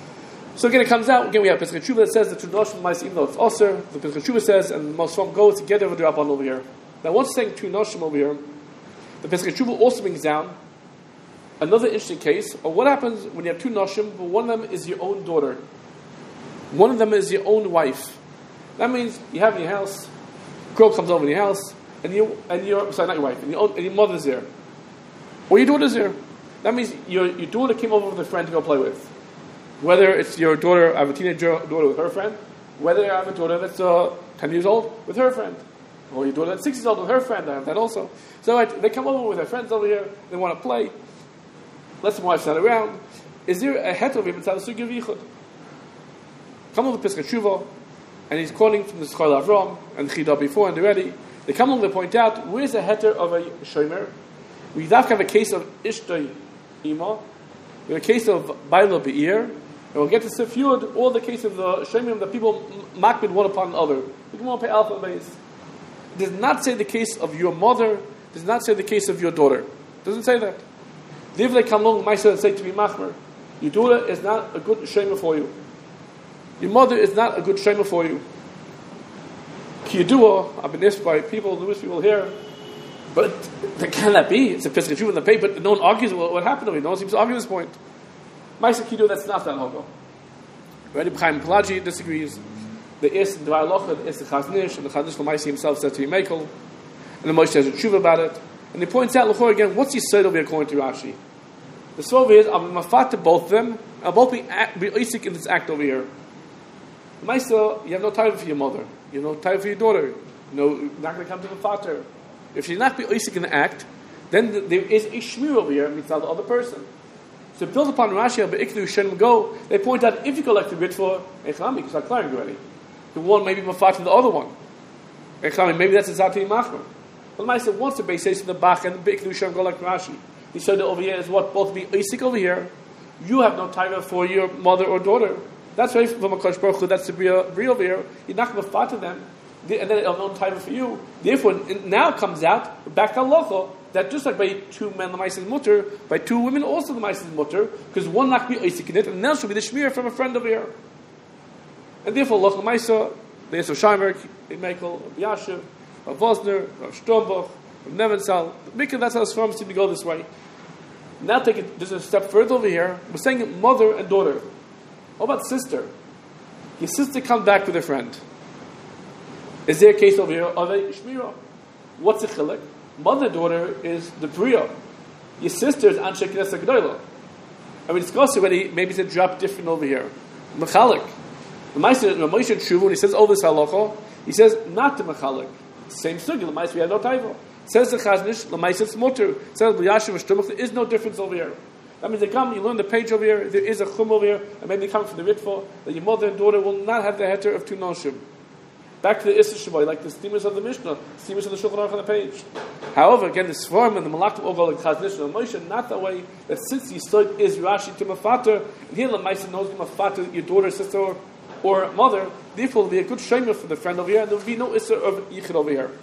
So again, it comes out, again, we have Pesach Tshuva that says the two Noshim L'maisa, even though it's Osir, the Pesach Tshuva says, and most from goes to get over the Rabban over here. Now, once saying two Noshim over here, the Pesach Tshuva also brings down another interesting case of what happens when you have two Noshim, but one of them is your own daughter. One of them is your own wife. That means you have in your house, a girl comes over in your house, and you and your sorry, not your wife, and your, own, and your mother's there. Or your daughter's there. That means your, your daughter came over with a friend to go play with. Whether it's your daughter, I have a teenager daughter with her friend, whether I have a daughter that's uh, ten years old with her friend, or your daughter that's six years old with her friend, I have that also. So right, they come over with their friends over here, they want to play. Let some wife's not around. Is there a het of him inside the Sugya Yichud? Come over to Pesach Tshuva, and he's quoting from the Schol Avram and Chida before and already. They come along to point out where's the heter of a shomer. We have a case of Ishtay Ima, we have a case of Baila Be'ir, and we'll get to Sif Yud, all the case of the shemim that people makbid one upon another. We can all pay alpha base. It does not say the case of your mother. It does not say the case of your daughter. It doesn't say that. If they come along, my son say to be machmer, your daughter is not a good shemer for you. Your mother is not a good shemer for you. Kiyadua, I've been asked by people, Lewis people here, but that cannot be. It's a Pesach Tshuva in the paper, but no one argues what, what happened to me. No one seems to argue this point. Maisa Kiyadua, that's not that hogo. Ready, Chaim Pelagi disagrees. The is the Vayalocha, the is the Chaznish, and the Chaznish L'maisi himself says to be Mekel, and the Moshe has a tshuva about it. And he points out, L'chor again, what's he said over here according to Rashi? The Sov is, I'm mafat to both of them, I'll both be, be Isaac in this act over here. Maisa, you have no time for your mother. You have no time for your daughter. You know, you're not going to come to the father. If she's not be Isaac in the act, then there is a shmir over here, mitzvah the other person. So built upon Rashi, Be'ikdu Shem go, they point out, if you collect the ritva, Echami, because I'm clearing already. The one may be mafat to the other one. Echami, maybe that's a Zati Machmer. But Maisa wants to base says in the Bach and the Be'ikdu Shem go like Rashi. He said that over here is what both be Isaac over here. You have no time for your mother or daughter. That's right from a Kosh Baruch Hu, that's the Bria over here. You're not going to fat to them, and then no time for you. Therefore, it now comes out back to Halacha that just like by two men the mice is mutter, by two women also the mice is mutter, because one not be Isaac in it, and then she'll be the shmir from a friend over here. And therefore, Halacha Maisa, the Yisrael Shaimer, Mekel, Yashiv, Vosner, Strombach, Nevensal, Mikra, that's how the Sfarim seem to go this way. Now take it just a step further over here. We're saying mother and daughter. What about sister? Your sister comes back with a friend. Is there a case over here of a shmira? What's a chilek? Mother-daughter is the bria. Your sister is anshe knesset gedola. And we discussed already, maybe it's a drop different over here. Mechalik. The Moshe Tshuva, when he says over this halacha, he says not to mechalik. Same sugi, the Moshe we have no taiva. Says the Chaznish, the Moshe it's mutter. Says B'yashiv Shtumach, there is no difference over here. That means they come, you learn the page over here, there is a chum over here, and maybe they come from the ritva, that your mother and daughter will not have the heter of two noshim. Back to the Issa Shabbai, like the steamers of the Mishnah, steamers of the Shulchan Aruch on the page. However, again, the Sfarim and the Malach will go like Chaznish and Moshe, not that way, that since the Yisod is Rashi to Mafater, and here the Maisa knows to Mafater, your daughter, sister, or, or mother, therefore will be a good shemer for the friend over here, and there will be no Issa of Yichid over here.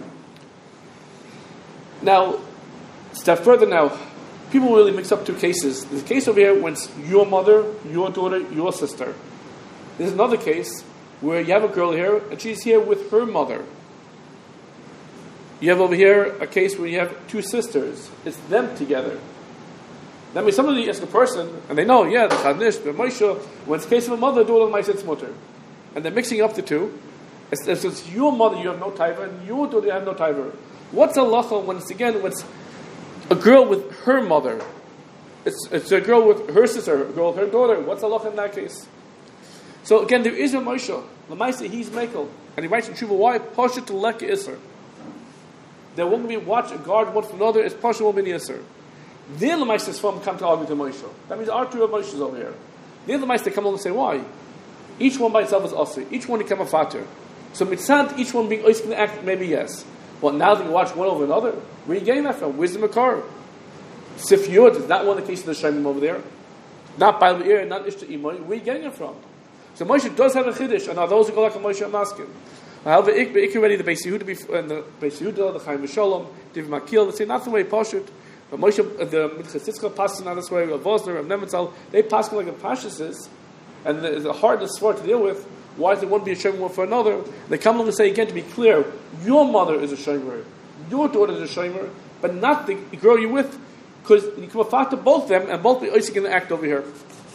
Now, step further now, people really mix up two cases. There's a case over here when it's your mother, your daughter, your sister. There's another case where you have a girl here and she's here with her mother. You have over here a case where you have two sisters. It's them together. That means somebody asks a person, and they know, yeah, the Chaznish, the Moshe, when it's a case of a mother, daughter, my it's mutter. And they're mixing up the two. It's, it's, it's your mother, you have no taiva, and your daughter, you have no taiva. What's a halacha when it's again when it's a girl with her mother? It's it's a girl with her sister, a girl with her daughter. What's a halacha in that case? So again, there is a Moshe. L'maisa, he's Mekel, and he writes in Tshuva, why Pasha to Leka Isser? There won't be watch a guard one from another. It's Pasha won't be the Isser. Then L'maisa is from come to argue to Moshe. That means our two of Moshes over here. Then L'maisa they come along and say why? Each one by itself is Asir. Each one become a Fater. So mitzad, each one being Ois in the act, maybe yes. Well, now that you watch one over another, where are you getting that from? Where's the Makar? Sif Yud is not one of the cases of the Shemim over there. Not Baal Be'er, not Ishta Imoy. Where are you getting it from? So Moshe does have a Chiddush, and are those who go like a Moshe Maskin. However, Ik Be'ik already, the Beis Yehuda, and the Beis Yehuda, the Chaim V'Sholom, Div Makil, they say not the way Pashut. But Moshe, the Minchas Yitzchak passes not this way, Rav Vosner, Rav Nemetzal, they pass like a Pashas is. and there's a hardness for to deal with. Why does one be a shomer one for another? They come along and say again, to be clear, your mother is a shomer, your daughter is a shomer, but not the girl you're with, because you come after both of them and both be oisik in the act over here.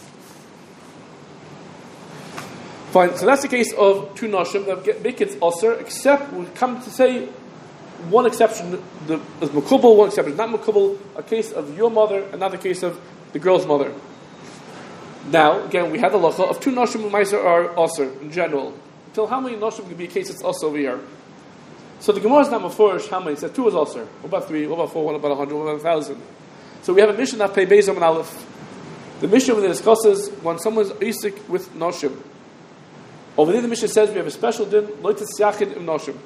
Fine, so that's the case of two noshim that make it usher, except we come to say one exception the, is makubal, one exception is not makubal, a case of your mother, another case of the girl's mother. Now, again, we had the lacha of two noshim and meiser are usher in general. Until how many noshim can be a case that's usher over here? So the Gemara is not mafurish how many? It says two is usher. What about three? What about four? What about a hundred? What about a thousand? So we have a mission that pay Bezom and Aleph. The mission over there discusses when someone is isik with noshim. Over there, the mission says we have a special din loitas yachid im noshim.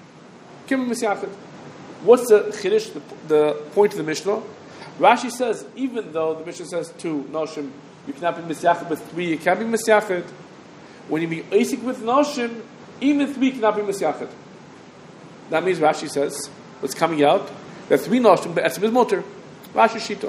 Kim misyachid. What's the chiddush? The, the point of the Mishnah? Rashi says even though the Mishnah says two noshim, you cannot be misyachid with three. You can't be misyachid when you be isik with noshim. Even three cannot be misyachid. That means Rashi says what's coming out that three noshim be'etzim is motor. Rashi shita.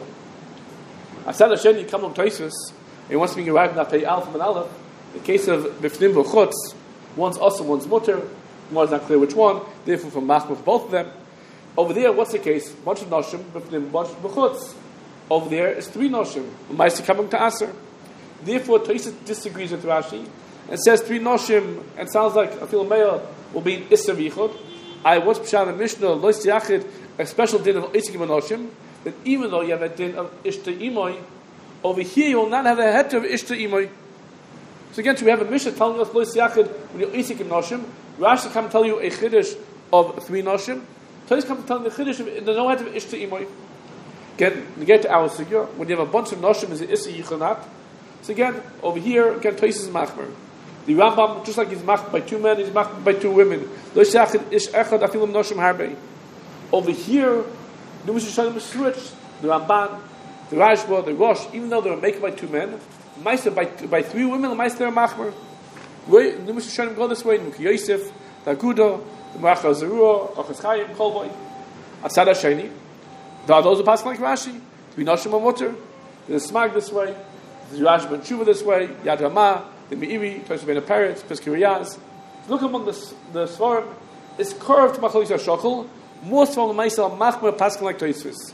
I said Hashem you come on Tosfos and he wants to be arrived in that pay alpha and aleph. The case of bifnim v'chutz, one's also one's mutter. One's not clear which one. Therefore, from machmir for both of them. Over there, what's the case? Bunch of noshim, bifnim, bunch of v'chutz. Over there is three noshim. Umaysi coming to aser. Therefore, Tosfos disagrees with Rashi and says three noshim. And sounds like a filameya will be iser v'yichud. I was pshat in Mishnah lois yachid a special din of isik noshim. That even though you have a din of ishta imoy, over here you will not have a het of ishta imoy. So again, we have a Mishnah telling us lois yachid when you're isik in noshim. Rashi come tell you a chiddush of three noshim. Tosfos come to tell you the chiddush of the no het of ishta imoy. Again, to get to our sugya, when you have a bunch of noshim, is it issa yichonat? So again, over here, again, Tosfos is machmer. The Rambam, just like he's machmer by two men, he's machmer by two women. Lois yachid ish echad afilim noshim harbe. Over here, the Mishnah switch. The Ramban, the Rashba, the Rosh, even though they were making by two men, Meister by by three women, the Meister and Machmer. The Mishnah go this way. Nuki Yosef, the Aguda, the Maracha Zerua, Achaz Chayim, Kolboy, Atzad Hasheni. There are those who pass like Rashi. To be Noshim and Mutter. There's Smag this way. There's Rashi ben Tshuva this way. Yad Ramah, the Meiri, Tosfos ben Peretz, Piskei Riyaz. Look among the the Svarim. It's curved to Machalis HaShochel. Most from the Maisa Machmer Paskin like Tosfos.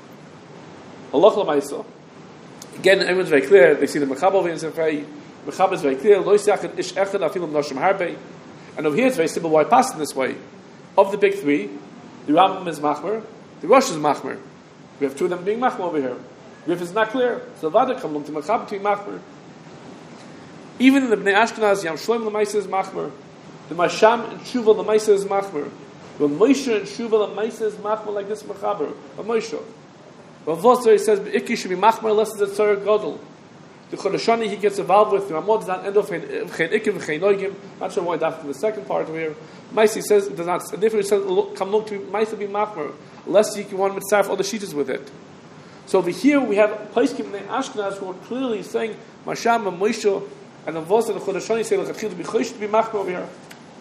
Allah Maisa. Again, everyone's very clear. They see the Mechab over here and say, Mechab is very clear. Lois yachid ish echad afilim noshim harbe. And over here it's very simple why passing this way. Of the big three, the Rambam is Machmer, the Rosh is Machmer. We have two of them being Machmer over here. If it's not clear, so Vada come along to Mechab to be Machmer. Even in the Bnei Ashkenaz, Yam Shloim L'maisa is Machmer. The Masham and Shuva L'maisa is Machmer. When Moshe and Shuva L'maisa is Machmer like this Mechaber, of Moshe. But Vosser says Ikki should be Machmer unless it's a Tzara Godel. The Chodeshani he gets involved with, the Ramah does not end off in Chen Ikkim Chen Noigim. Not sure why that's in the second part over here. Maisi says it does not, and therefore it says come look to Maisi be Machmer, unless you can want to mitzarf all the sheetas with it. So over here we have Paiskim and Ashkenaz who are clearly saying Masham and Moshe, and the Vosser and the Chodeshani say like to be Chosh to be Machmer over here.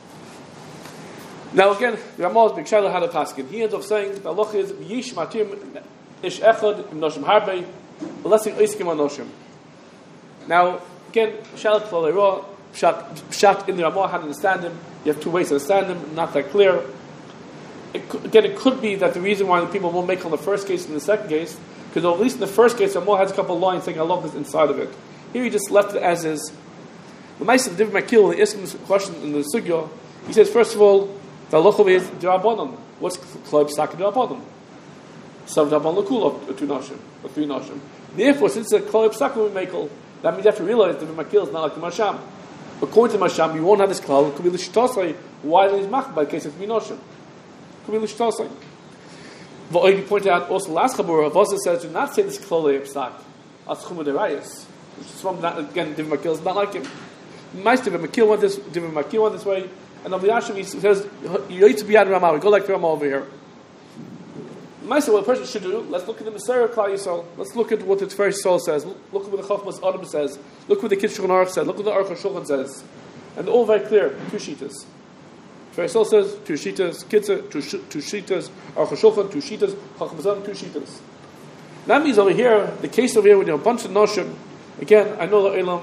Now again, the Ramah is Big Shaila had a paskin. He ends up saying the halacha is Yish Matim Ish Echad Im Noshim Harbe, unless you Iskim on Noshim. Now again, Shaila Klalei Ra, Pshat in the Ramah, how to understand him. You have two ways to understand him, not that clear. It could, again, it could be that the reason why the people won't make on the first case and the second case, because at least in the first case, Ramah has a couple of lines saying halacha is inside of it. Here he just left it as is. The Ma'aseh Divrei Makil, the Iskim question in the Sugya, he says first of all, the halacha is D'Rabbanan. What's Klal Psak D'Rabbanan? Some D'Rabbanan L'Kula, or two Noshim, or three Noshim. Therefore, since the Klal Psak will be Mekel, that means you have to realize that the Makil is not like the Masham. According to Masham, you won't have this Klal. It could be L'Shtasai. Why is it Mach by the case of three Noshim? It could be L'Shtasai. But you pointed out also last Chabura, Vosser says, do not say this Klal Psak as Chumah Derayas. Which is from that, again, Divrei Makil is not like him. Meister Divrei Makil went this, Divrei Makil went this way. And on the Yashem, he says, you need to be at Ramah. We go like the Ramah over here. Ma'aseh, what a person should do, let's look at the Messiah Klal Yisrael. Let's look at what the Teferi Soul says. Look at what the Chachmas Adam says. Look what the Kitzur Aruch says. Look what the Aruch HaShulchan says. And they're all very clear. Two Shitas. Teferi Soul says, two Shitas. Kitzur, two, two Shitas. Aruch HaShulchan, two Shitas. Chachmas Adam, two Shitas. That means over here, the case over here, when you have a bunch of Noshim, again, I know the Elam,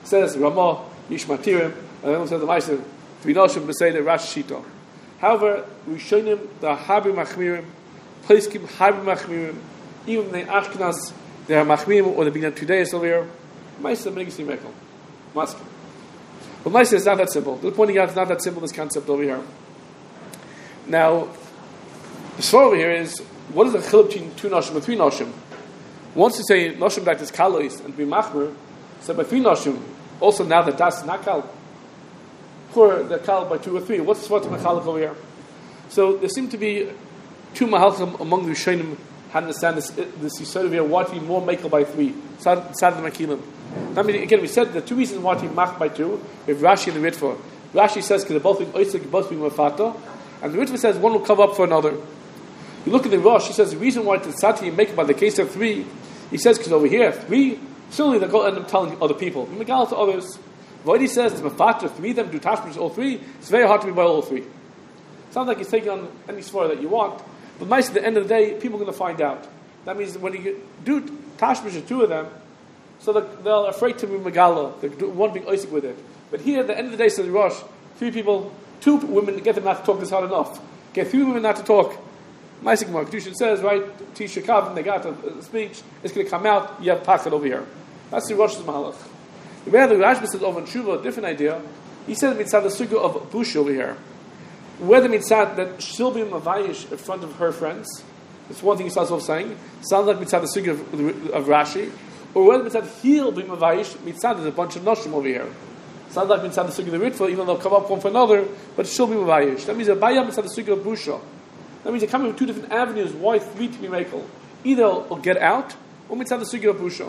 says Ramah Yishmatirim, and then says the Ma'aser three noshim b'seder Rashi Shita. However, Rishonim the Habim Machmirim, Peskim Habim Machmirim, even the Ashkenaz they are Machmirim or the beginning of two days over here. Ma'aser Menigisi Mekel, Mask. But Ma'aser is not that simple. They're pointing out it's not that simple. This concept over here. Now, the story over here is what is the chiluk between two noshim and three noshim? Once you say noshim that is kalois and be machmer, so by three noshim, also now that das is not kal, for the kal by two or three. What's what's machalach over here? So there seem to be two mahalchim among the Rishonim how to understand this this yisod over here. Why to be more makel by three? Sad the makilim. I mean, again, we said the two reasons why to be mach by two. We have Rashi and the Ritva. Rashi says because they're both being oisik, both being mafata, and the Ritva says one will cover up for another. You look at the Rosh, he says the reason why it's tzati and make by the case of three, he says because over here, three, surely they'll go end up telling other people. Megal to others. What he says is mafata, three of them do tashmish all three, it's very hard to be by all three. Sounds like he's taking on any svara that you want, but most at the end of the day, people are going to find out. That means when you do tashmish to two of them, so that they're afraid to be megala, they one being oisik with it. But here, at the end of the day, says the Rosh, three people, two women, get them not to talk this hard enough. Get three women not to talk. Ma'asik Mar Kedushin says, right, Tisha Kav, they got a speech, it's going to come out, you have Pachad over here. That's the Rosh's Mahalach. The way the Rashba says over in Tshuva, a different idea, he says mitzad the suga of Bush over here. Whether mitzad that she'll be mavayish in front of her friends, it's one thing he starts off saying, sounds like mitzad the suga of, of Rashi, or whether mitzad he'll be mavayish, mitzad there's a bunch of noshim over here. Sounds like mitzad the suga of the Ritva, even though they'll come up one for another, but she'll be mavayish. That means a bayam mitzad the suga of Busha. That means they're coming from two different avenues. Why three to be makel? Either will get out, or mitzad the suga of Busha.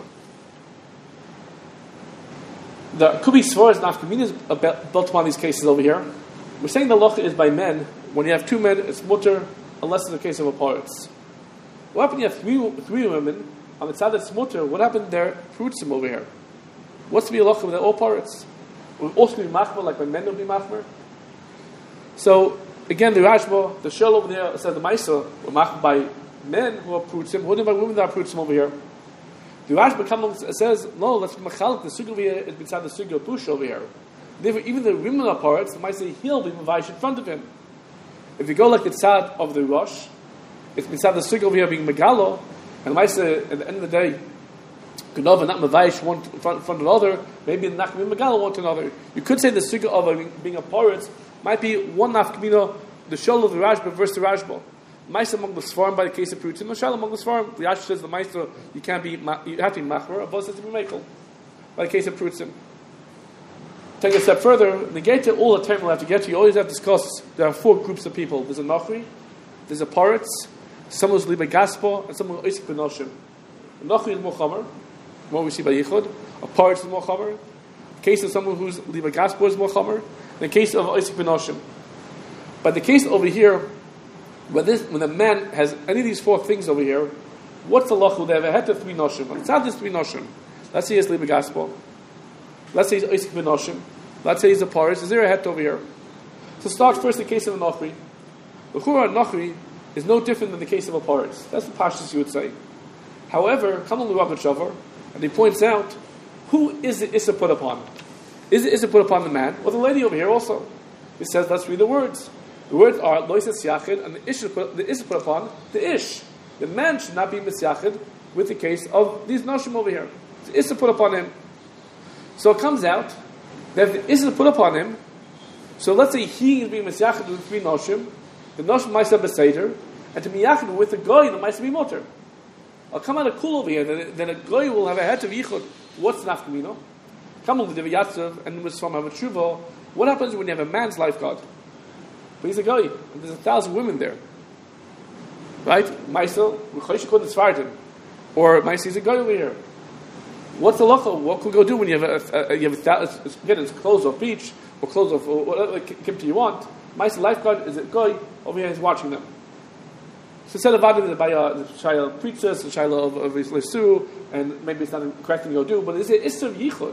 There could be svaras and nafkaminas built upon these cases over here. We're saying the locha is by men. When you have two men, it's mutter, unless in the case of a parts. What happened? You have three three women on the side that's mutter. What happened there? Fruitsim over here. What's to be a locha with all parts? Will also be machmer like by men will be machmer. So again, the Rashba, the shell over there says the Maisa were machmer by men who are fruitsim. What by women that are fruitsim over here? The Rashba comes says, no, let's be machalik. The suga over here is beside the suga of push over here. Therefore, even the women are parts, the Maisa he'll be mavayish in front of him. If you go like the tzad of the Rosh, it's beside the suga over here being megalo, and the Maisa at the end of the day, Gunova not mavayish one in front, in front of the other, maybe not be megalo one to another. You could say the suga of being, being a parts might be one nafkamino, the shol of the Rashba versus the Rashba. Maisa among the Svarim by the case of Prutim, Mashal among the Svarim. The Yash says the Maisa you can't be you have to be machmer, Abba says to be mekel by the case of Prutim. Take a step further, negate all the term we'll have to get to. You always have to discuss. There are four groups of people. There's a Nachri, there's a Paretz, someone who's Liba Gaspa, and someone who's Isik Benoshim. A Nachri is more Chamer, more we see by Yichud. A Paretz is more Chamer. The case of someone who's Liba Gaspa is more Chamer. In the case of Isik Benoshim. But the case over here, when this, when a man has any of these four things over here, what's the lachu? They have a head of three noshim. It's not just three noshim. Let's say he's Liba Gaspa. Let's say he's Isik Benoshim. Let's say he's a Paris. Is there a head over here? So start first the case of a Nachri. The Chura Nachri is no different than the case of a Paris. That's the Pashtus you would say. However, come on the Rabbi Shavar, and he points out, who is the Issa put upon? Is the Issa put upon the man? Or the lady over here also? He says, let's read the words. The words are Loisas Yachid, and the Ish put, the Ish put upon the Ish. The man should not be Misyachid with the case of these Noshim over here. The Ish put upon him. So it comes out that if the Ish put upon him, so let's say he is being Misyachid with three Noshim, the Noshim might have Beseder, and to be Yachid with the Goy, the might be Motor. I'll come out a cool over here, then, then a Goy will have a head of Yichud. What's Nafkamino? Come on with the Yatzav and the Misfam Havatshuva. What happens when you have a man's lifeguard? But he's a guy, and there's a thousand women there. Right? Maisel, Rechoshe couldn't svart him. Or Maisel is a guy over here. What's the lochel? What can we go do when you have a, a, you have a thousand, again, it's clothes off beach, or clothes off, or whatever kimchi you want. Maisel lifeguard is a guy, over here he's watching them. So instead of adding the Shayla preachers, the Shayla of, of Lesu, and maybe it's not the correct thing to go do, but it's an Isser Yichud.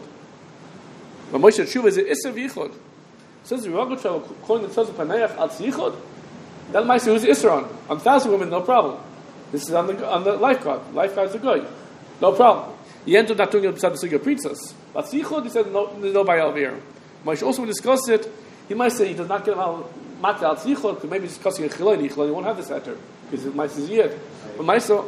But Moshe Tshuva is an Isser Yichud. Says the Rabbi Travel, calling themselves a Paneach al Tzyichud, that might say who's the Isra on. On thousand women, no problem. This is on the on the lifeguard. Lifeguard's a guy. No problem. He ended up not doing it beside the Sugya Princess. But Sichud, he said, no, there's no Bayal over here. Moshe also will discuss it. He might say he does not get out Matal al Sichud, because maybe he's discussing a Chiloni. Chiloni won't have this heter, because it might say Yid. But Maisa.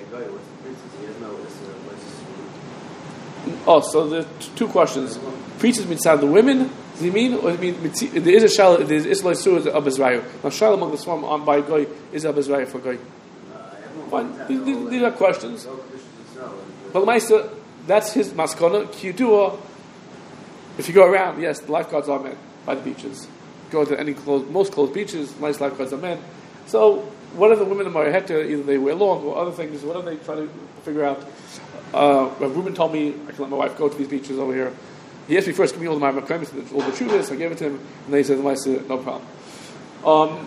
Oh, so there are two questions. Priestess mitzad the women, does he mean? Or does he mean, there is a shal, there is Isla Sur is Ab Israel. Now, shal among the swarm on by Goy is Ab Israel for Goy. Fine. These, these, these are questions. But Maisa, that's his maskona. Kiyudua, if you go around, yes, the lifeguards are men by the beaches. Go to any closed, most closed beaches, nice lifeguards are men. So, whatever the women are heter, either they wear long or other things, whatever they try to figure out. Uh, Ruben told me I can let my wife go to these beaches over here. He asked me first, give me all the my makom, all the truths. I gave it to him, and then he said, "No problem." Um,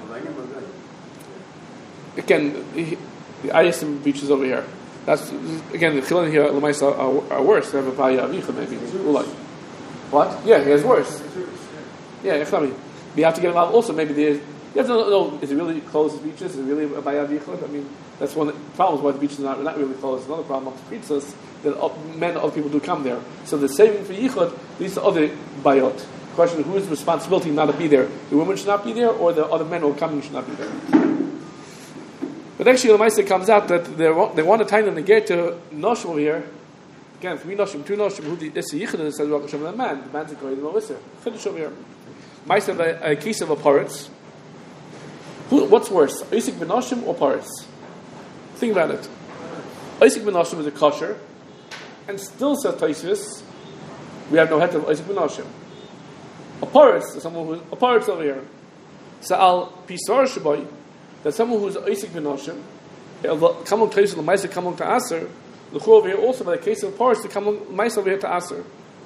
again, he, I asked him beaches over here. That's again the chilin here. Lemaisa are, are worse. They have a baya avicha maybe. What? Yeah, he has worse. Yeah, echlami. You have to get him out. Also, maybe there's. You have to know, is it really closed beaches? Is it really a baya avicha? I mean, that's one of the problems why the beaches are not, not really closed. Another problem of pizzas that men, other people do come there. So the saving for yichud leads to other bayot. Question: who is the responsibility not to be there? The women should not be there, or the other men who are coming should not be there. But actually, the Maisa comes out that they want, they want to tie them to get to Noshim over here. Again, three Noshim, two Noshim, who the Yichud is says Rosh Hashanah, the man, the man's a Kohen, the Melissa. Chiddush over here. Maisa, a, a case of a Paretz. Who, what's worse, Isaac ben Noshim or Paretz? Think about it. Isaac ben Noshim is a kosher, and still says Taisvis, we have no head of Isaac ben Noshim. A Paretz is someone who's a Paretz over here. Sa'al Pisar Shabai. That someone who is Isaac ben Noshim, come on to the Maisa, come on to Aser, the Chur over here also, by the case of Paris, to come on Maisa over here to Aser.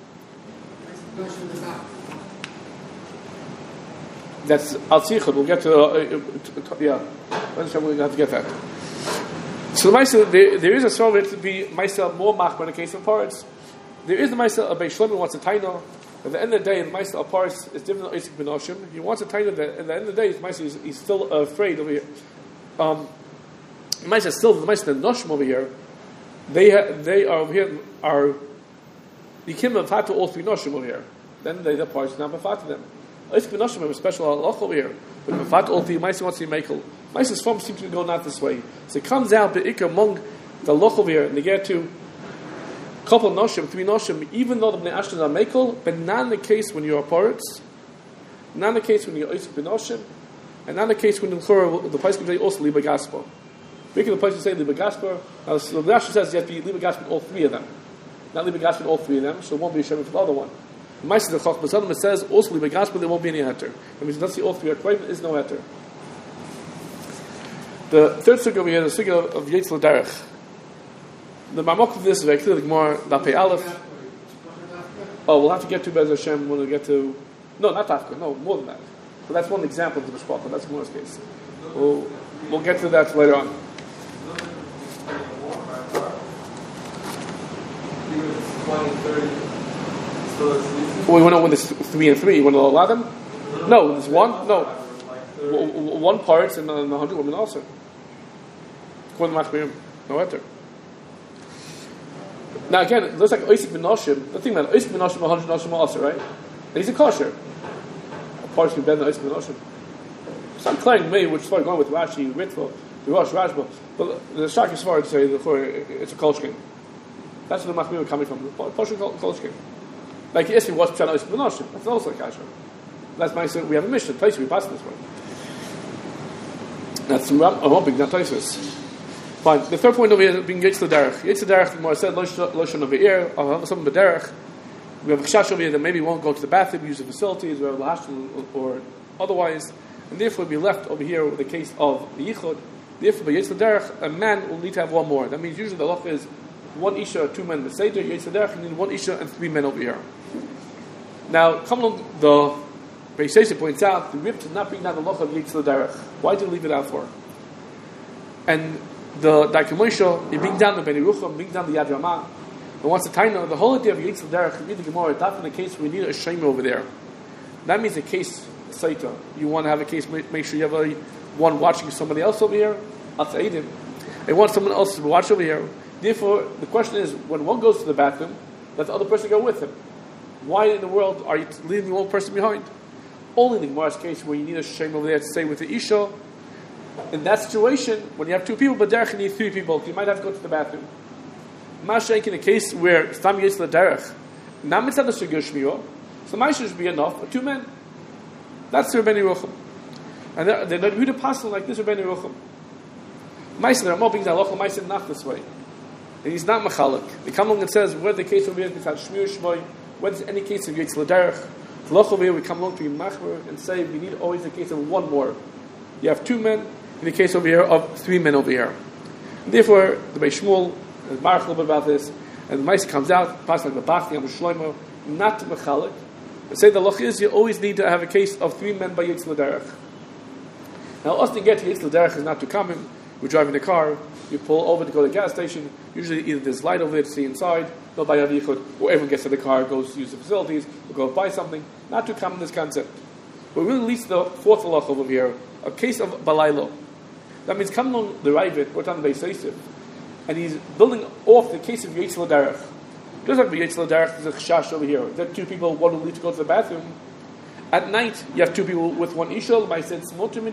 That's Al Sichud, we'll get to, uh, uh, yeah, we're going to have to get that. So the Maisa, there, there is a story to be Maisa more mach in the case of Paris. There is the Maisa of Beis Shlomo wants a taina. At the end of the day, the Maisa of Paris is different than Isaac ben Noshim. He wants a taina that at the end of the day, the Maisa is he's still uh, afraid over here. Um, the Maisa still, the Maisa of Noshim over here, they ha, they are over here, are, you can't mafat to all three Noshim over here. Then they, the Paris is not mafat to them. Isaac ben Noshim have a special halach over here. But mafat all three, Maisa wants to be makel. Maisa's form seems to go not this way. So it comes out, the ikar among the halach over here, and they get to couple noshim, three noshim, even though the bnei ashton are mekel, but not the case when you're a paretz, not the case when you're Isaac ben Noshim, and not the case when the Chur, the place can say also liba gaspa. Making the place can say liba gaspa. Now the Rashi says you have to be liba gaspa in all three of them, not liba gaspa in all three of them, so it won't be a shem for the other one. The Ma'aseh the Chach Basadim, it says also liba gaspa, there won't be any heter. That means not see all three are correct, there is no heter. The third sugya over here, the sugya of, of Yetz L'Derech. The Marmok of this is very clear, the Gemara, Dapei Aleph. Oh, we'll have to get to Bez Hashem when we get to... No, not Tafka, no, more than that. But that's one example of the Bishpata, that's Gemara's case. We'll, we'll get to that later on. Well, we want to know when there's three and three, you want to allow them? No, there's one, no. One part and a hundred women also. No heter. Now again, it looks like Isaac ben Noshim. The thing about Isaac ben Noshim, a hundred Noshim also, right? And he's a kosher. A part can better than Isaac ben Noshim. So I'm clearing me, which is far going with Rashi, Ritva, the Rosh Rashba. But the Shak is far to say the it's a kolshkin. That's where the Machmir are coming from. The Poshkin kolshkin. Like yes, he was Pshat Isaac ben Noshim. That's also a kasher. That's my saying. We have a mission. Place we pass this way. That's I'm hoping not Taisus. Fine. The third point over here is being Yetz L'Derech. Yetz L'Derech, the more said Loshon over here. I'll have some B'derech. We have a chash over here that maybe won't go to the bathroom, use the facilities, or lahashon or otherwise, and therefore be left over here with the case of the yichud. Therefore, by Yetz L'Derech, a man will need to have one more. That means usually the halacha is one isha or two men beseder. Yetz L'Derech, you need one isha and three men over here. Now, come along the. Beis Yosef points out the rib to not bring down the loch of Yetz L'Derech. Why did you leave it out for? And the Daikamoisha, you bring down the Beni Rucham, bring down the Yad Ramah. And once the Taina, the whole idea of Yetz L'Derech, read the Gemara, that's in the case we need a shame over there. That means a case Saita. You want to have a case, make sure you have a, one watching somebody else over here. I'll say him. And want someone else to watch over here. Therefore, the question is, when one goes to the bathroom, let the other person go with him. Why in the world are you leaving the one person behind? Only in the Gemara's case where you need a shame over there to stay with the Isha. In that situation, when you have two people, but derech you need three people, you might have to go to the bathroom. Mashenk in a case where Stam Yetz LaDerech, not mitzvah the Shigur Shmiyah, so my should be enough for two men. That's the Rebbeinu Yerucham. And they're, they're not read a passage like this, Rebbeinu Yerucham. Ma'aseh, the Ramah brings halacha Ma'aseh not this way. And he's not machalik. They come along and says, whether the case over here is Shmir Shmoy, whether there's any case of Yetz LaDerech, the halacha over here, we come along to be machmer and say, we need always a case of one more. You have two men, in the case over here of three men over here. And therefore, the Beis Shmuel is marach a little bit about this, and the Ma'aseh comes out, passes like the Bachti, Am Shlomo, not machalik. They say the halacha is, you always need to have a case of three men by Yetz LaDerech. Now, us to get to Yetz LaDerech is not too common. We're driving the car, you pull over to go to the gas station, usually either there's light over there to see inside, no by Yavichud, or everyone gets to the car, goes to use the facilities, or go buy something. Not too common, this concept. But we release the fourth halacha over here, a case of Balaylo. That means coming on the Ravid, we're on the Beis Yosef, and he's building off the case of Yetz LaDerech. Just like the Yetz LaDerech, there's a chash over here. There are two people, one will need to go to the bathroom. At night, you have two people with one Ishal, by said,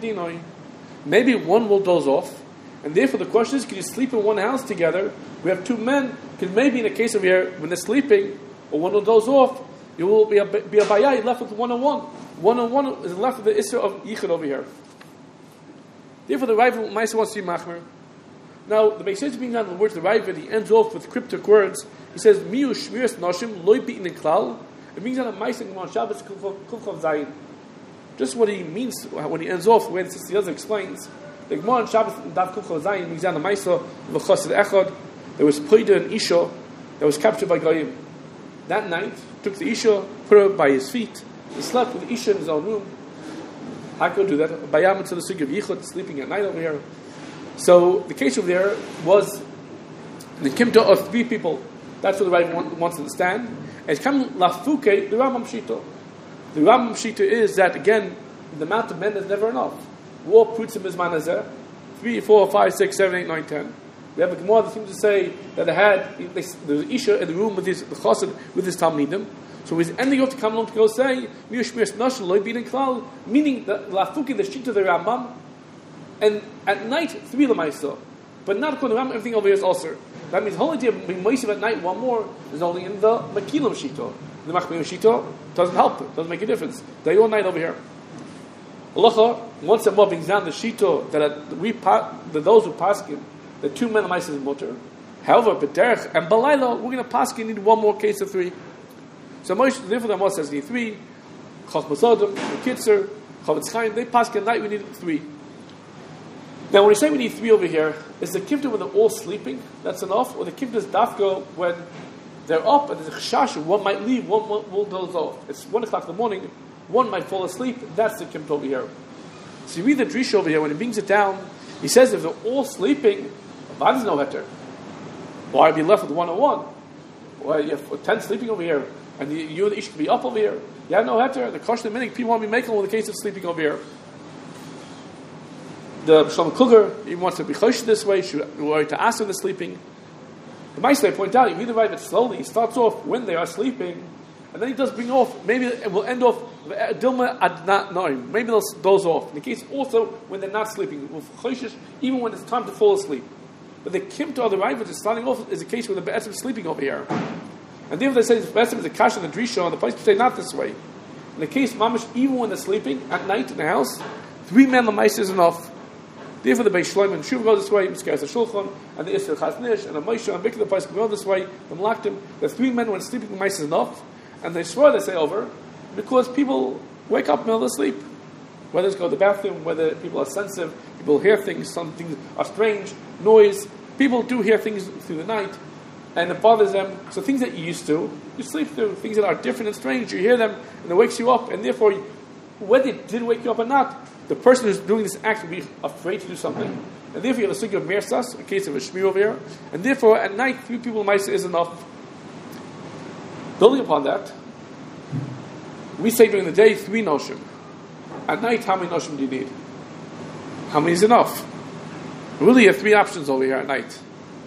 maybe one will doze off. And therefore the question is, can you sleep in one house together? We have two men, because maybe in a case of here, when they're sleeping, or one will doze off, you will be a, be a bayai left with one on one. One on one is left with the Isra of Yichud over here. Therefore the Rav Ma'aseh wants to be machmer. Now, the Beis Yosef being on the words of the Rav, he ends off with cryptic words. He says, Miu shmiras nashim loy beaten in klal. It means on a Ma'aseh Gemara Shabbos Kufchav Zayin. Just what he means when he ends off, where the Sister Yosef explains. The Gemara on Shabbos Daf Kufchav Zayin means on the Ma'aseh v'chosid echad. There was Poida and Isha that was captured by Goyim. That night, took the Isha, put her by his feet. He slept with the Isha in his own room. How could do that? Bayam to the Sugya of Yichud, sleeping at night over here. So the case over there was the kimta of three people. That's what the Rav wants to understand. It's come lafuke the Rambam Shita. The Rambam Shita is that again the amount of men is never enough. War prutzim is manazeh, three, four, five, six, seven, eight, nine, ten. We have a Gemara that seems to say that they had they, there was Isha in the room with his the chassid with his talmidim. So he's ending up to come along to go say meaning that lafuke the Shita of the Rambam. And at night, three lemaisa, but not according to Rambam. Everything over here is also. That means the whole idea of being moisiv at night, one more, is only in the makilim shita. The machmir shita doesn't help it, doesn't make a difference. Day or night over here. Halacha, once more brings down the shita that we that those who paskin the two men lemaisa is mutter. However, b'derech and balayla, we're going to paskin need one more case of three. So Moshe, therefore, the Rambam says need three. Chach Basadim, Kitzer, Chavetz Chaim, they paskin at night. We need three. Now, when we say we need three over here, is the kivta when they're all sleeping, that's enough? Or the kivta is dafka when they're up and there's a chashash, one might leave, one will doze off. It's one o'clock in the morning, one might fall asleep, that's the kivta over here. So you read the Drisha over here, when he brings it down, he says if they're all sleeping, why is no heter? Why be left with one on one? Well, you have ten sleeping over here, and you, you and the ish could be up over here. You have no heter. The question of the minute, people want to be making with the case of sleeping over here. The Shlomo Kluger, he wants to be chosh this way, or to ask them the sleeping. The Ma'aseh, I point out, you read the right, but slowly, he starts off when they are sleeping, and then he does bring off, maybe it will end off, Dilma ad not knowing, maybe they'll doze off. In the case also, when they're not sleeping, even when it's time to fall asleep. But the kimta of the right, which is starting off, is a case where the Be'etzim is sleeping over here. And therefore they say the Be'etzim is a kash and a drisha, and the place to say not this way. In the case, mamish, even when they're sleeping, at night in the house, three men l'maisa is enough. Therefore, the Beis Shlomo and Shuv go this way, Miskayas HaShulchan, and the Isra Chaznish, and the Moshe, and Mikra, the place can go this way, the Malachtim. The three men when sleeping in mice is enough, and they swear they say over, because people wake up in the middle of sleep. Whether it's go to the bathroom, whether people are sensitive, people hear things, some things are strange, noise. People do hear things through the night, and it bothers them. So things that you used to, you sleep through. Things that are different and strange, you hear them, and it wakes you up, and therefore, whether it did wake you up or not, the person who's doing this act will be afraid to do something. And therefore you have a sugya of mersas, a case of a shmir over here. And therefore at night three people mice is enough. Building upon that, we say during the day three noshim. At night how many noshim do you need? How many is enough? Really you have three options over here at night.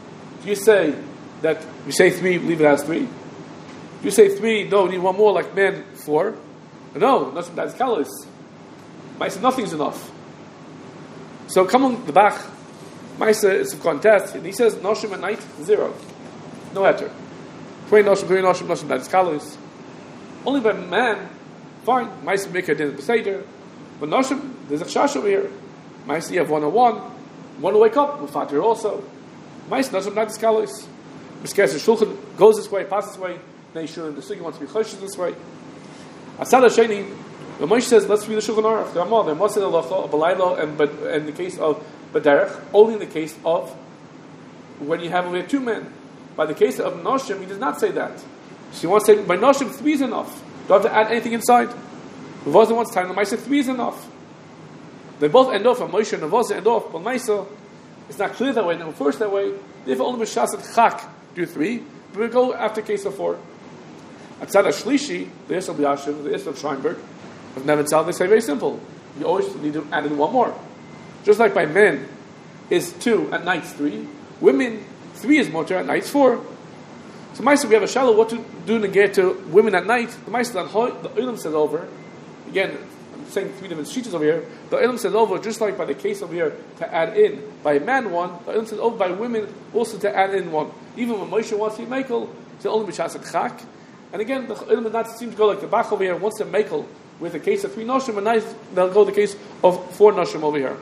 you say that you say three, leave it as three. You say three, no, we need one more, like man, four. No, nothing that's kalos. Maisa, nothing's enough. So come on the Bach. Maisa is a contest, and he says noshim at night zero, no heter. Twenty noshim, three noshim, noshim that's kalos. Only by man, fine. Maisa make a din beseder, but noshim there's a chash over here. Maisa you have one on one, one to wake up. Mufatir also. Maisa noshim that's kalos. Miskes shulchan goes this way, passes this way. Nation the Sugi wants to be choshesh this way. Asad Hasheni, the Moshe says, let's read the Shulchan Aruch. There are more. There must be a halacha, a balaylo, and but in the case of bederech, only in the case of when you have over two men. By the case of noshim, he does not say that. She wants to say by noshim three is enough. Don't have to add anything inside. Navosa wants time. The Moshe three is enough. They both end off. Moshe and Navosa end off. But Moshe, it's not clear that way. No, first that way. If only b'shas and chak do three, but we go after case of four. Atzad Shlishi, the Yisrael B'Yashiv, the Yisrael Scheinberg, of Nevitzal, they say very simple. You always need to add in one more. Just like by men is two, at night three. Women, three is motor, at night four. So Maisa, we have a shallow, what to do to get to women at night. The Maisa, the Ulam says over. Again, I'm saying three different sheets over here. The Ulam says over, just like by the case over here, to add in by a man one. The Ulam says over by women, also to add in one. Even when Moshe wants to be Mekel, it's only B'Shas and Chak. And again, the Ilm does not seem to go like the Bach over here. Once they're Mekel with a case of three Noshim, and nice, they'll go the case of four Noshim over here.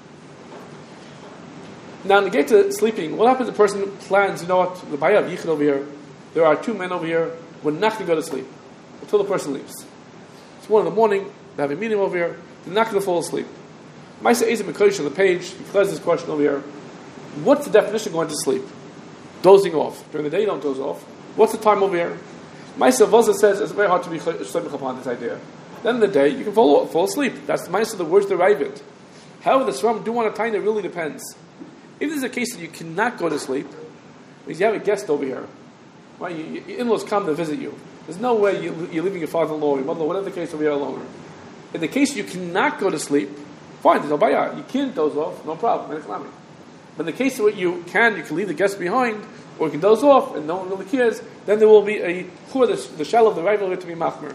Now, to get to sleeping, what happens if a person plans, you know what, the Bayah of Yichud over here, there are two men over here, we're not going to go to sleep until the person leaves. It's one in the morning, they have a meeting over here, they're not going to fall asleep. Maisa Ezim Mekosh on the page, he clears this question over here. What's the definition of going to sleep? Dozing off. During the day, you don't doze off. What's the time over here? Maisa Voza says it's very hard to be shlemich upon this idea. Then in the day, you can fall, fall asleep. That's the Maisa, the words derive it. However, the Sram do want to time, it really depends. If there's a case that you cannot go to sleep, because you have a guest over here, right? You, you, your in-laws come to visit you. There's no way you, you're leaving your father-in-law, your mother-in-law, whatever the case over here alone. In the case you cannot go to sleep, fine, there's no bayah. You can't doze off, no problem. But in the case where you can, you can leave the guest behind, or you can doze off, and no one really cares, then there will be a chur, the, the shell of the rival to be machmer.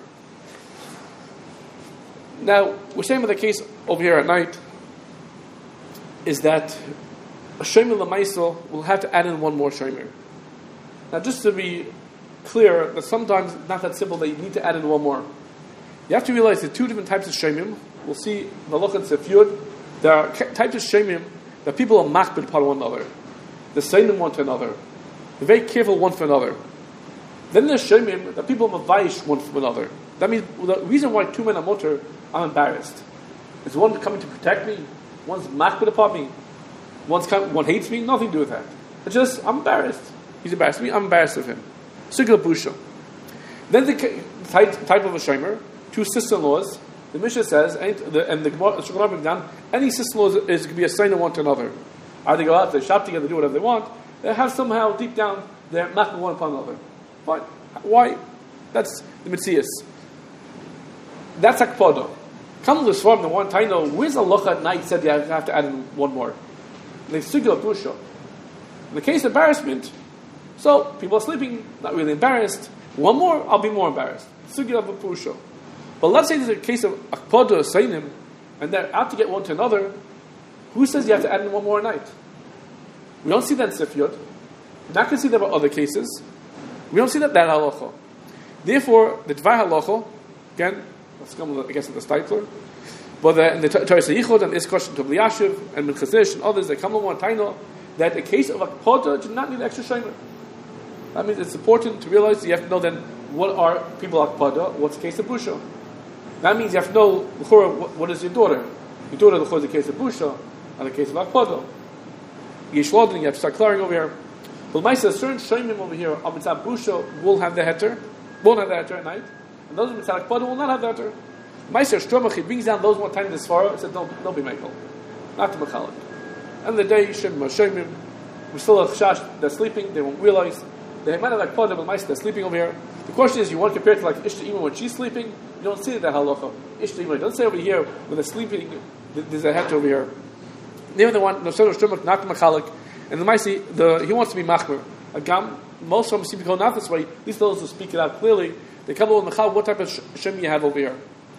Now, we're saying about the case over here at night, is that a shomer l'maisel will have to add in one more shomer. Now, just to be clear, that sometimes it's not that simple that you need to add in one more. You have to realize there are two different types of shemim. We'll see the loch and sefyud. There are types of shemim that people are machbid upon one another. They're saying one to another. They're very careful one for another. Then there's shemim that people are mavayish one for another. That means the reason why two men are motor, I'm embarrassed. Is one coming to protect me? One's machbid upon me? One's come, one hates me? Nothing to do with that. It's just, I'm embarrassed. He's embarrassed of me, I'm embarrassed of him. Sugla busha. Then the type, type of a shomer, two sister-in-laws, the Mishnah says, and the, and the Shulchan down, any sister-in-laws is, is going to be a sign of one to another. Either they go out, they shop together, do whatever they want. They have somehow deep down they're not one upon another. But why? That's the Metzias. That's Akpodo. Come to the Swarm, the one Taino, where's Allah at night said you have to add in one more? The Sugla busha. In the case of embarrassment, so people are sleeping, not really embarrassed. One more, I'll be more embarrassed. Sugla busha. But let's say there's a case of Akpodo or Sainim, and they're out to get one to another. Who says you have to add in one more night? We don't see that in Sifyot. We're not going to see that about other cases. We don't see that that halacha. Therefore, the Dvar halacha, again, let's come, I guess, in the Steitler, but the, in the Torah Yichud and Iskosh and Tov Liyashiv and Minchazish and others, they come along and Taino that the case of Akpodo do not need extra shomer. That means it's important to realize that you have to know then what are people Akpodo, what's the case of Busha. That means you have to know what, what is your daughter. Your daughter is the case of Busha and the case of Akpodo. Yishlodin, you have to start clearing over here. But Maisa, certain shoymim over here, Amitzah Busha will have the heter, won't have the heter at night, and those of Mitzah Akpodo will not have the heter. Maisa Stromach, he brings down those one time in this far, and said, no, don't be Michael. Not to Mechalik. And the day, Shem Shoymim, we still have Chash, they're sleeping, they won't realize. They might have like Akpodo, but Maisa, they're sleeping over here. The question is, you want to compare it to like Ishta Ima when she's sleeping? You don't see that halacha. Ishta Ima, don't say over here, when they're sleeping, there's a heter over here. They were the one, no Stromach, not Mechalik, And the Maisi, the he wants to be machmer. Agam, most of them seem to go not this way. At least those who speak it out clearly. They come over Mechal, what type of Shem you have over here.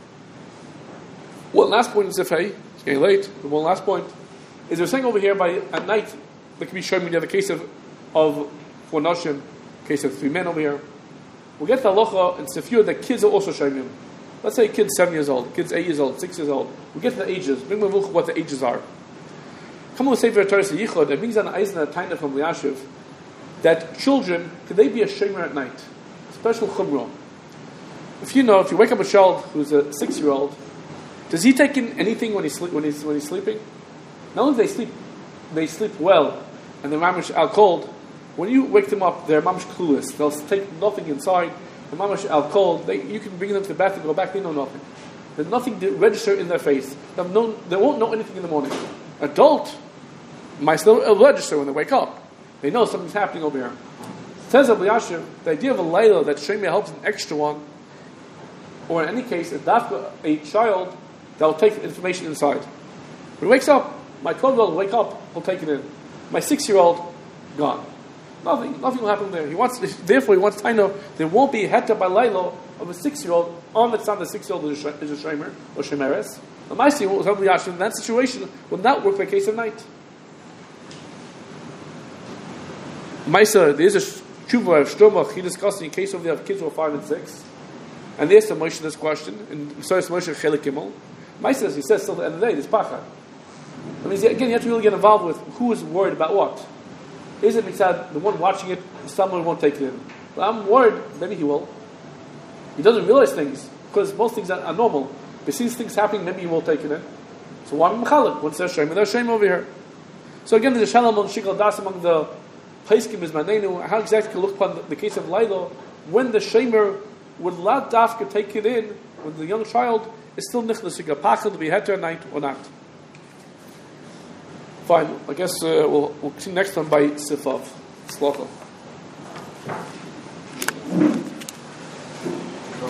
Well, last point is if hey, it's getting late. The one last point is they're saying over here by at night there can be Shem. You have a case of of four Noshim, case of three men over here. We'll get the halacha and Sefiyah that kids are also Shemim. Let's say kids seven years old, kids eight years old, six years old. We'll get to the ages. Bring me what the ages are. Come on, say for Torah Yichud. It means an Eisner Taina from Liashiv that children could they be a Shemer at night? Special chumrah. If you know, if you wake up a child who's a six-year-old, does he take in anything when he's sleep, when he's when he's sleeping? Not only do they sleep, they sleep well, and they're mamish al cold. When you wake them up, they're mamish clueless. They'll take nothing inside. They're mamish al cold. They, you can bring them to the bathroom, go back. They know nothing. There's nothing to register in their face. They've known, they won't know anything in the morning. Adult might still register when they wake up. They know something's happening over here. Says Rabbi Yashiv, the idea of a layla that Shemia helps an extra one, or in any case, a dafka, a child that will take information inside. When he wakes up, my twelve-year-old will wake up, he'll take it in. My six-year-old, gone. Nothing, nothing will happen there. He wants, therefore, he wants to know there won't be a heta by layla of a six-year-old on the time the six-year-old is a shemer or shemeres. The Maisi will Rabbi Yashiv in that situation will not work by case of night. Maisa, there is a tshuva of Shlomo he discussed in case of the kids who are five and six. And they asked Moshe this question, and Moshe Moshe Chelik Gimel. Maisa, he says, still at the end of the day, there's pachad. I mean, again, you have to really get involved with who is worried about what. Is it mitzad, the one watching it, someone won't take it in? But I'm worried, maybe he will. He doesn't realize things, because most things are, are normal. If he sees things happening, maybe he will take it in. So why Mechalik? What's their shame? There's shame over here. So again, there's a shalom on Shikal Das among the Paiskim is Manenu. How exactly can look upon the, the case of Lailo when the shamer would let Dafka take it in, when the young child is still nichnas, you pachel to be heter at night or not. Fine, I guess uh, we'll, we'll see next time by Sifav. Slocha.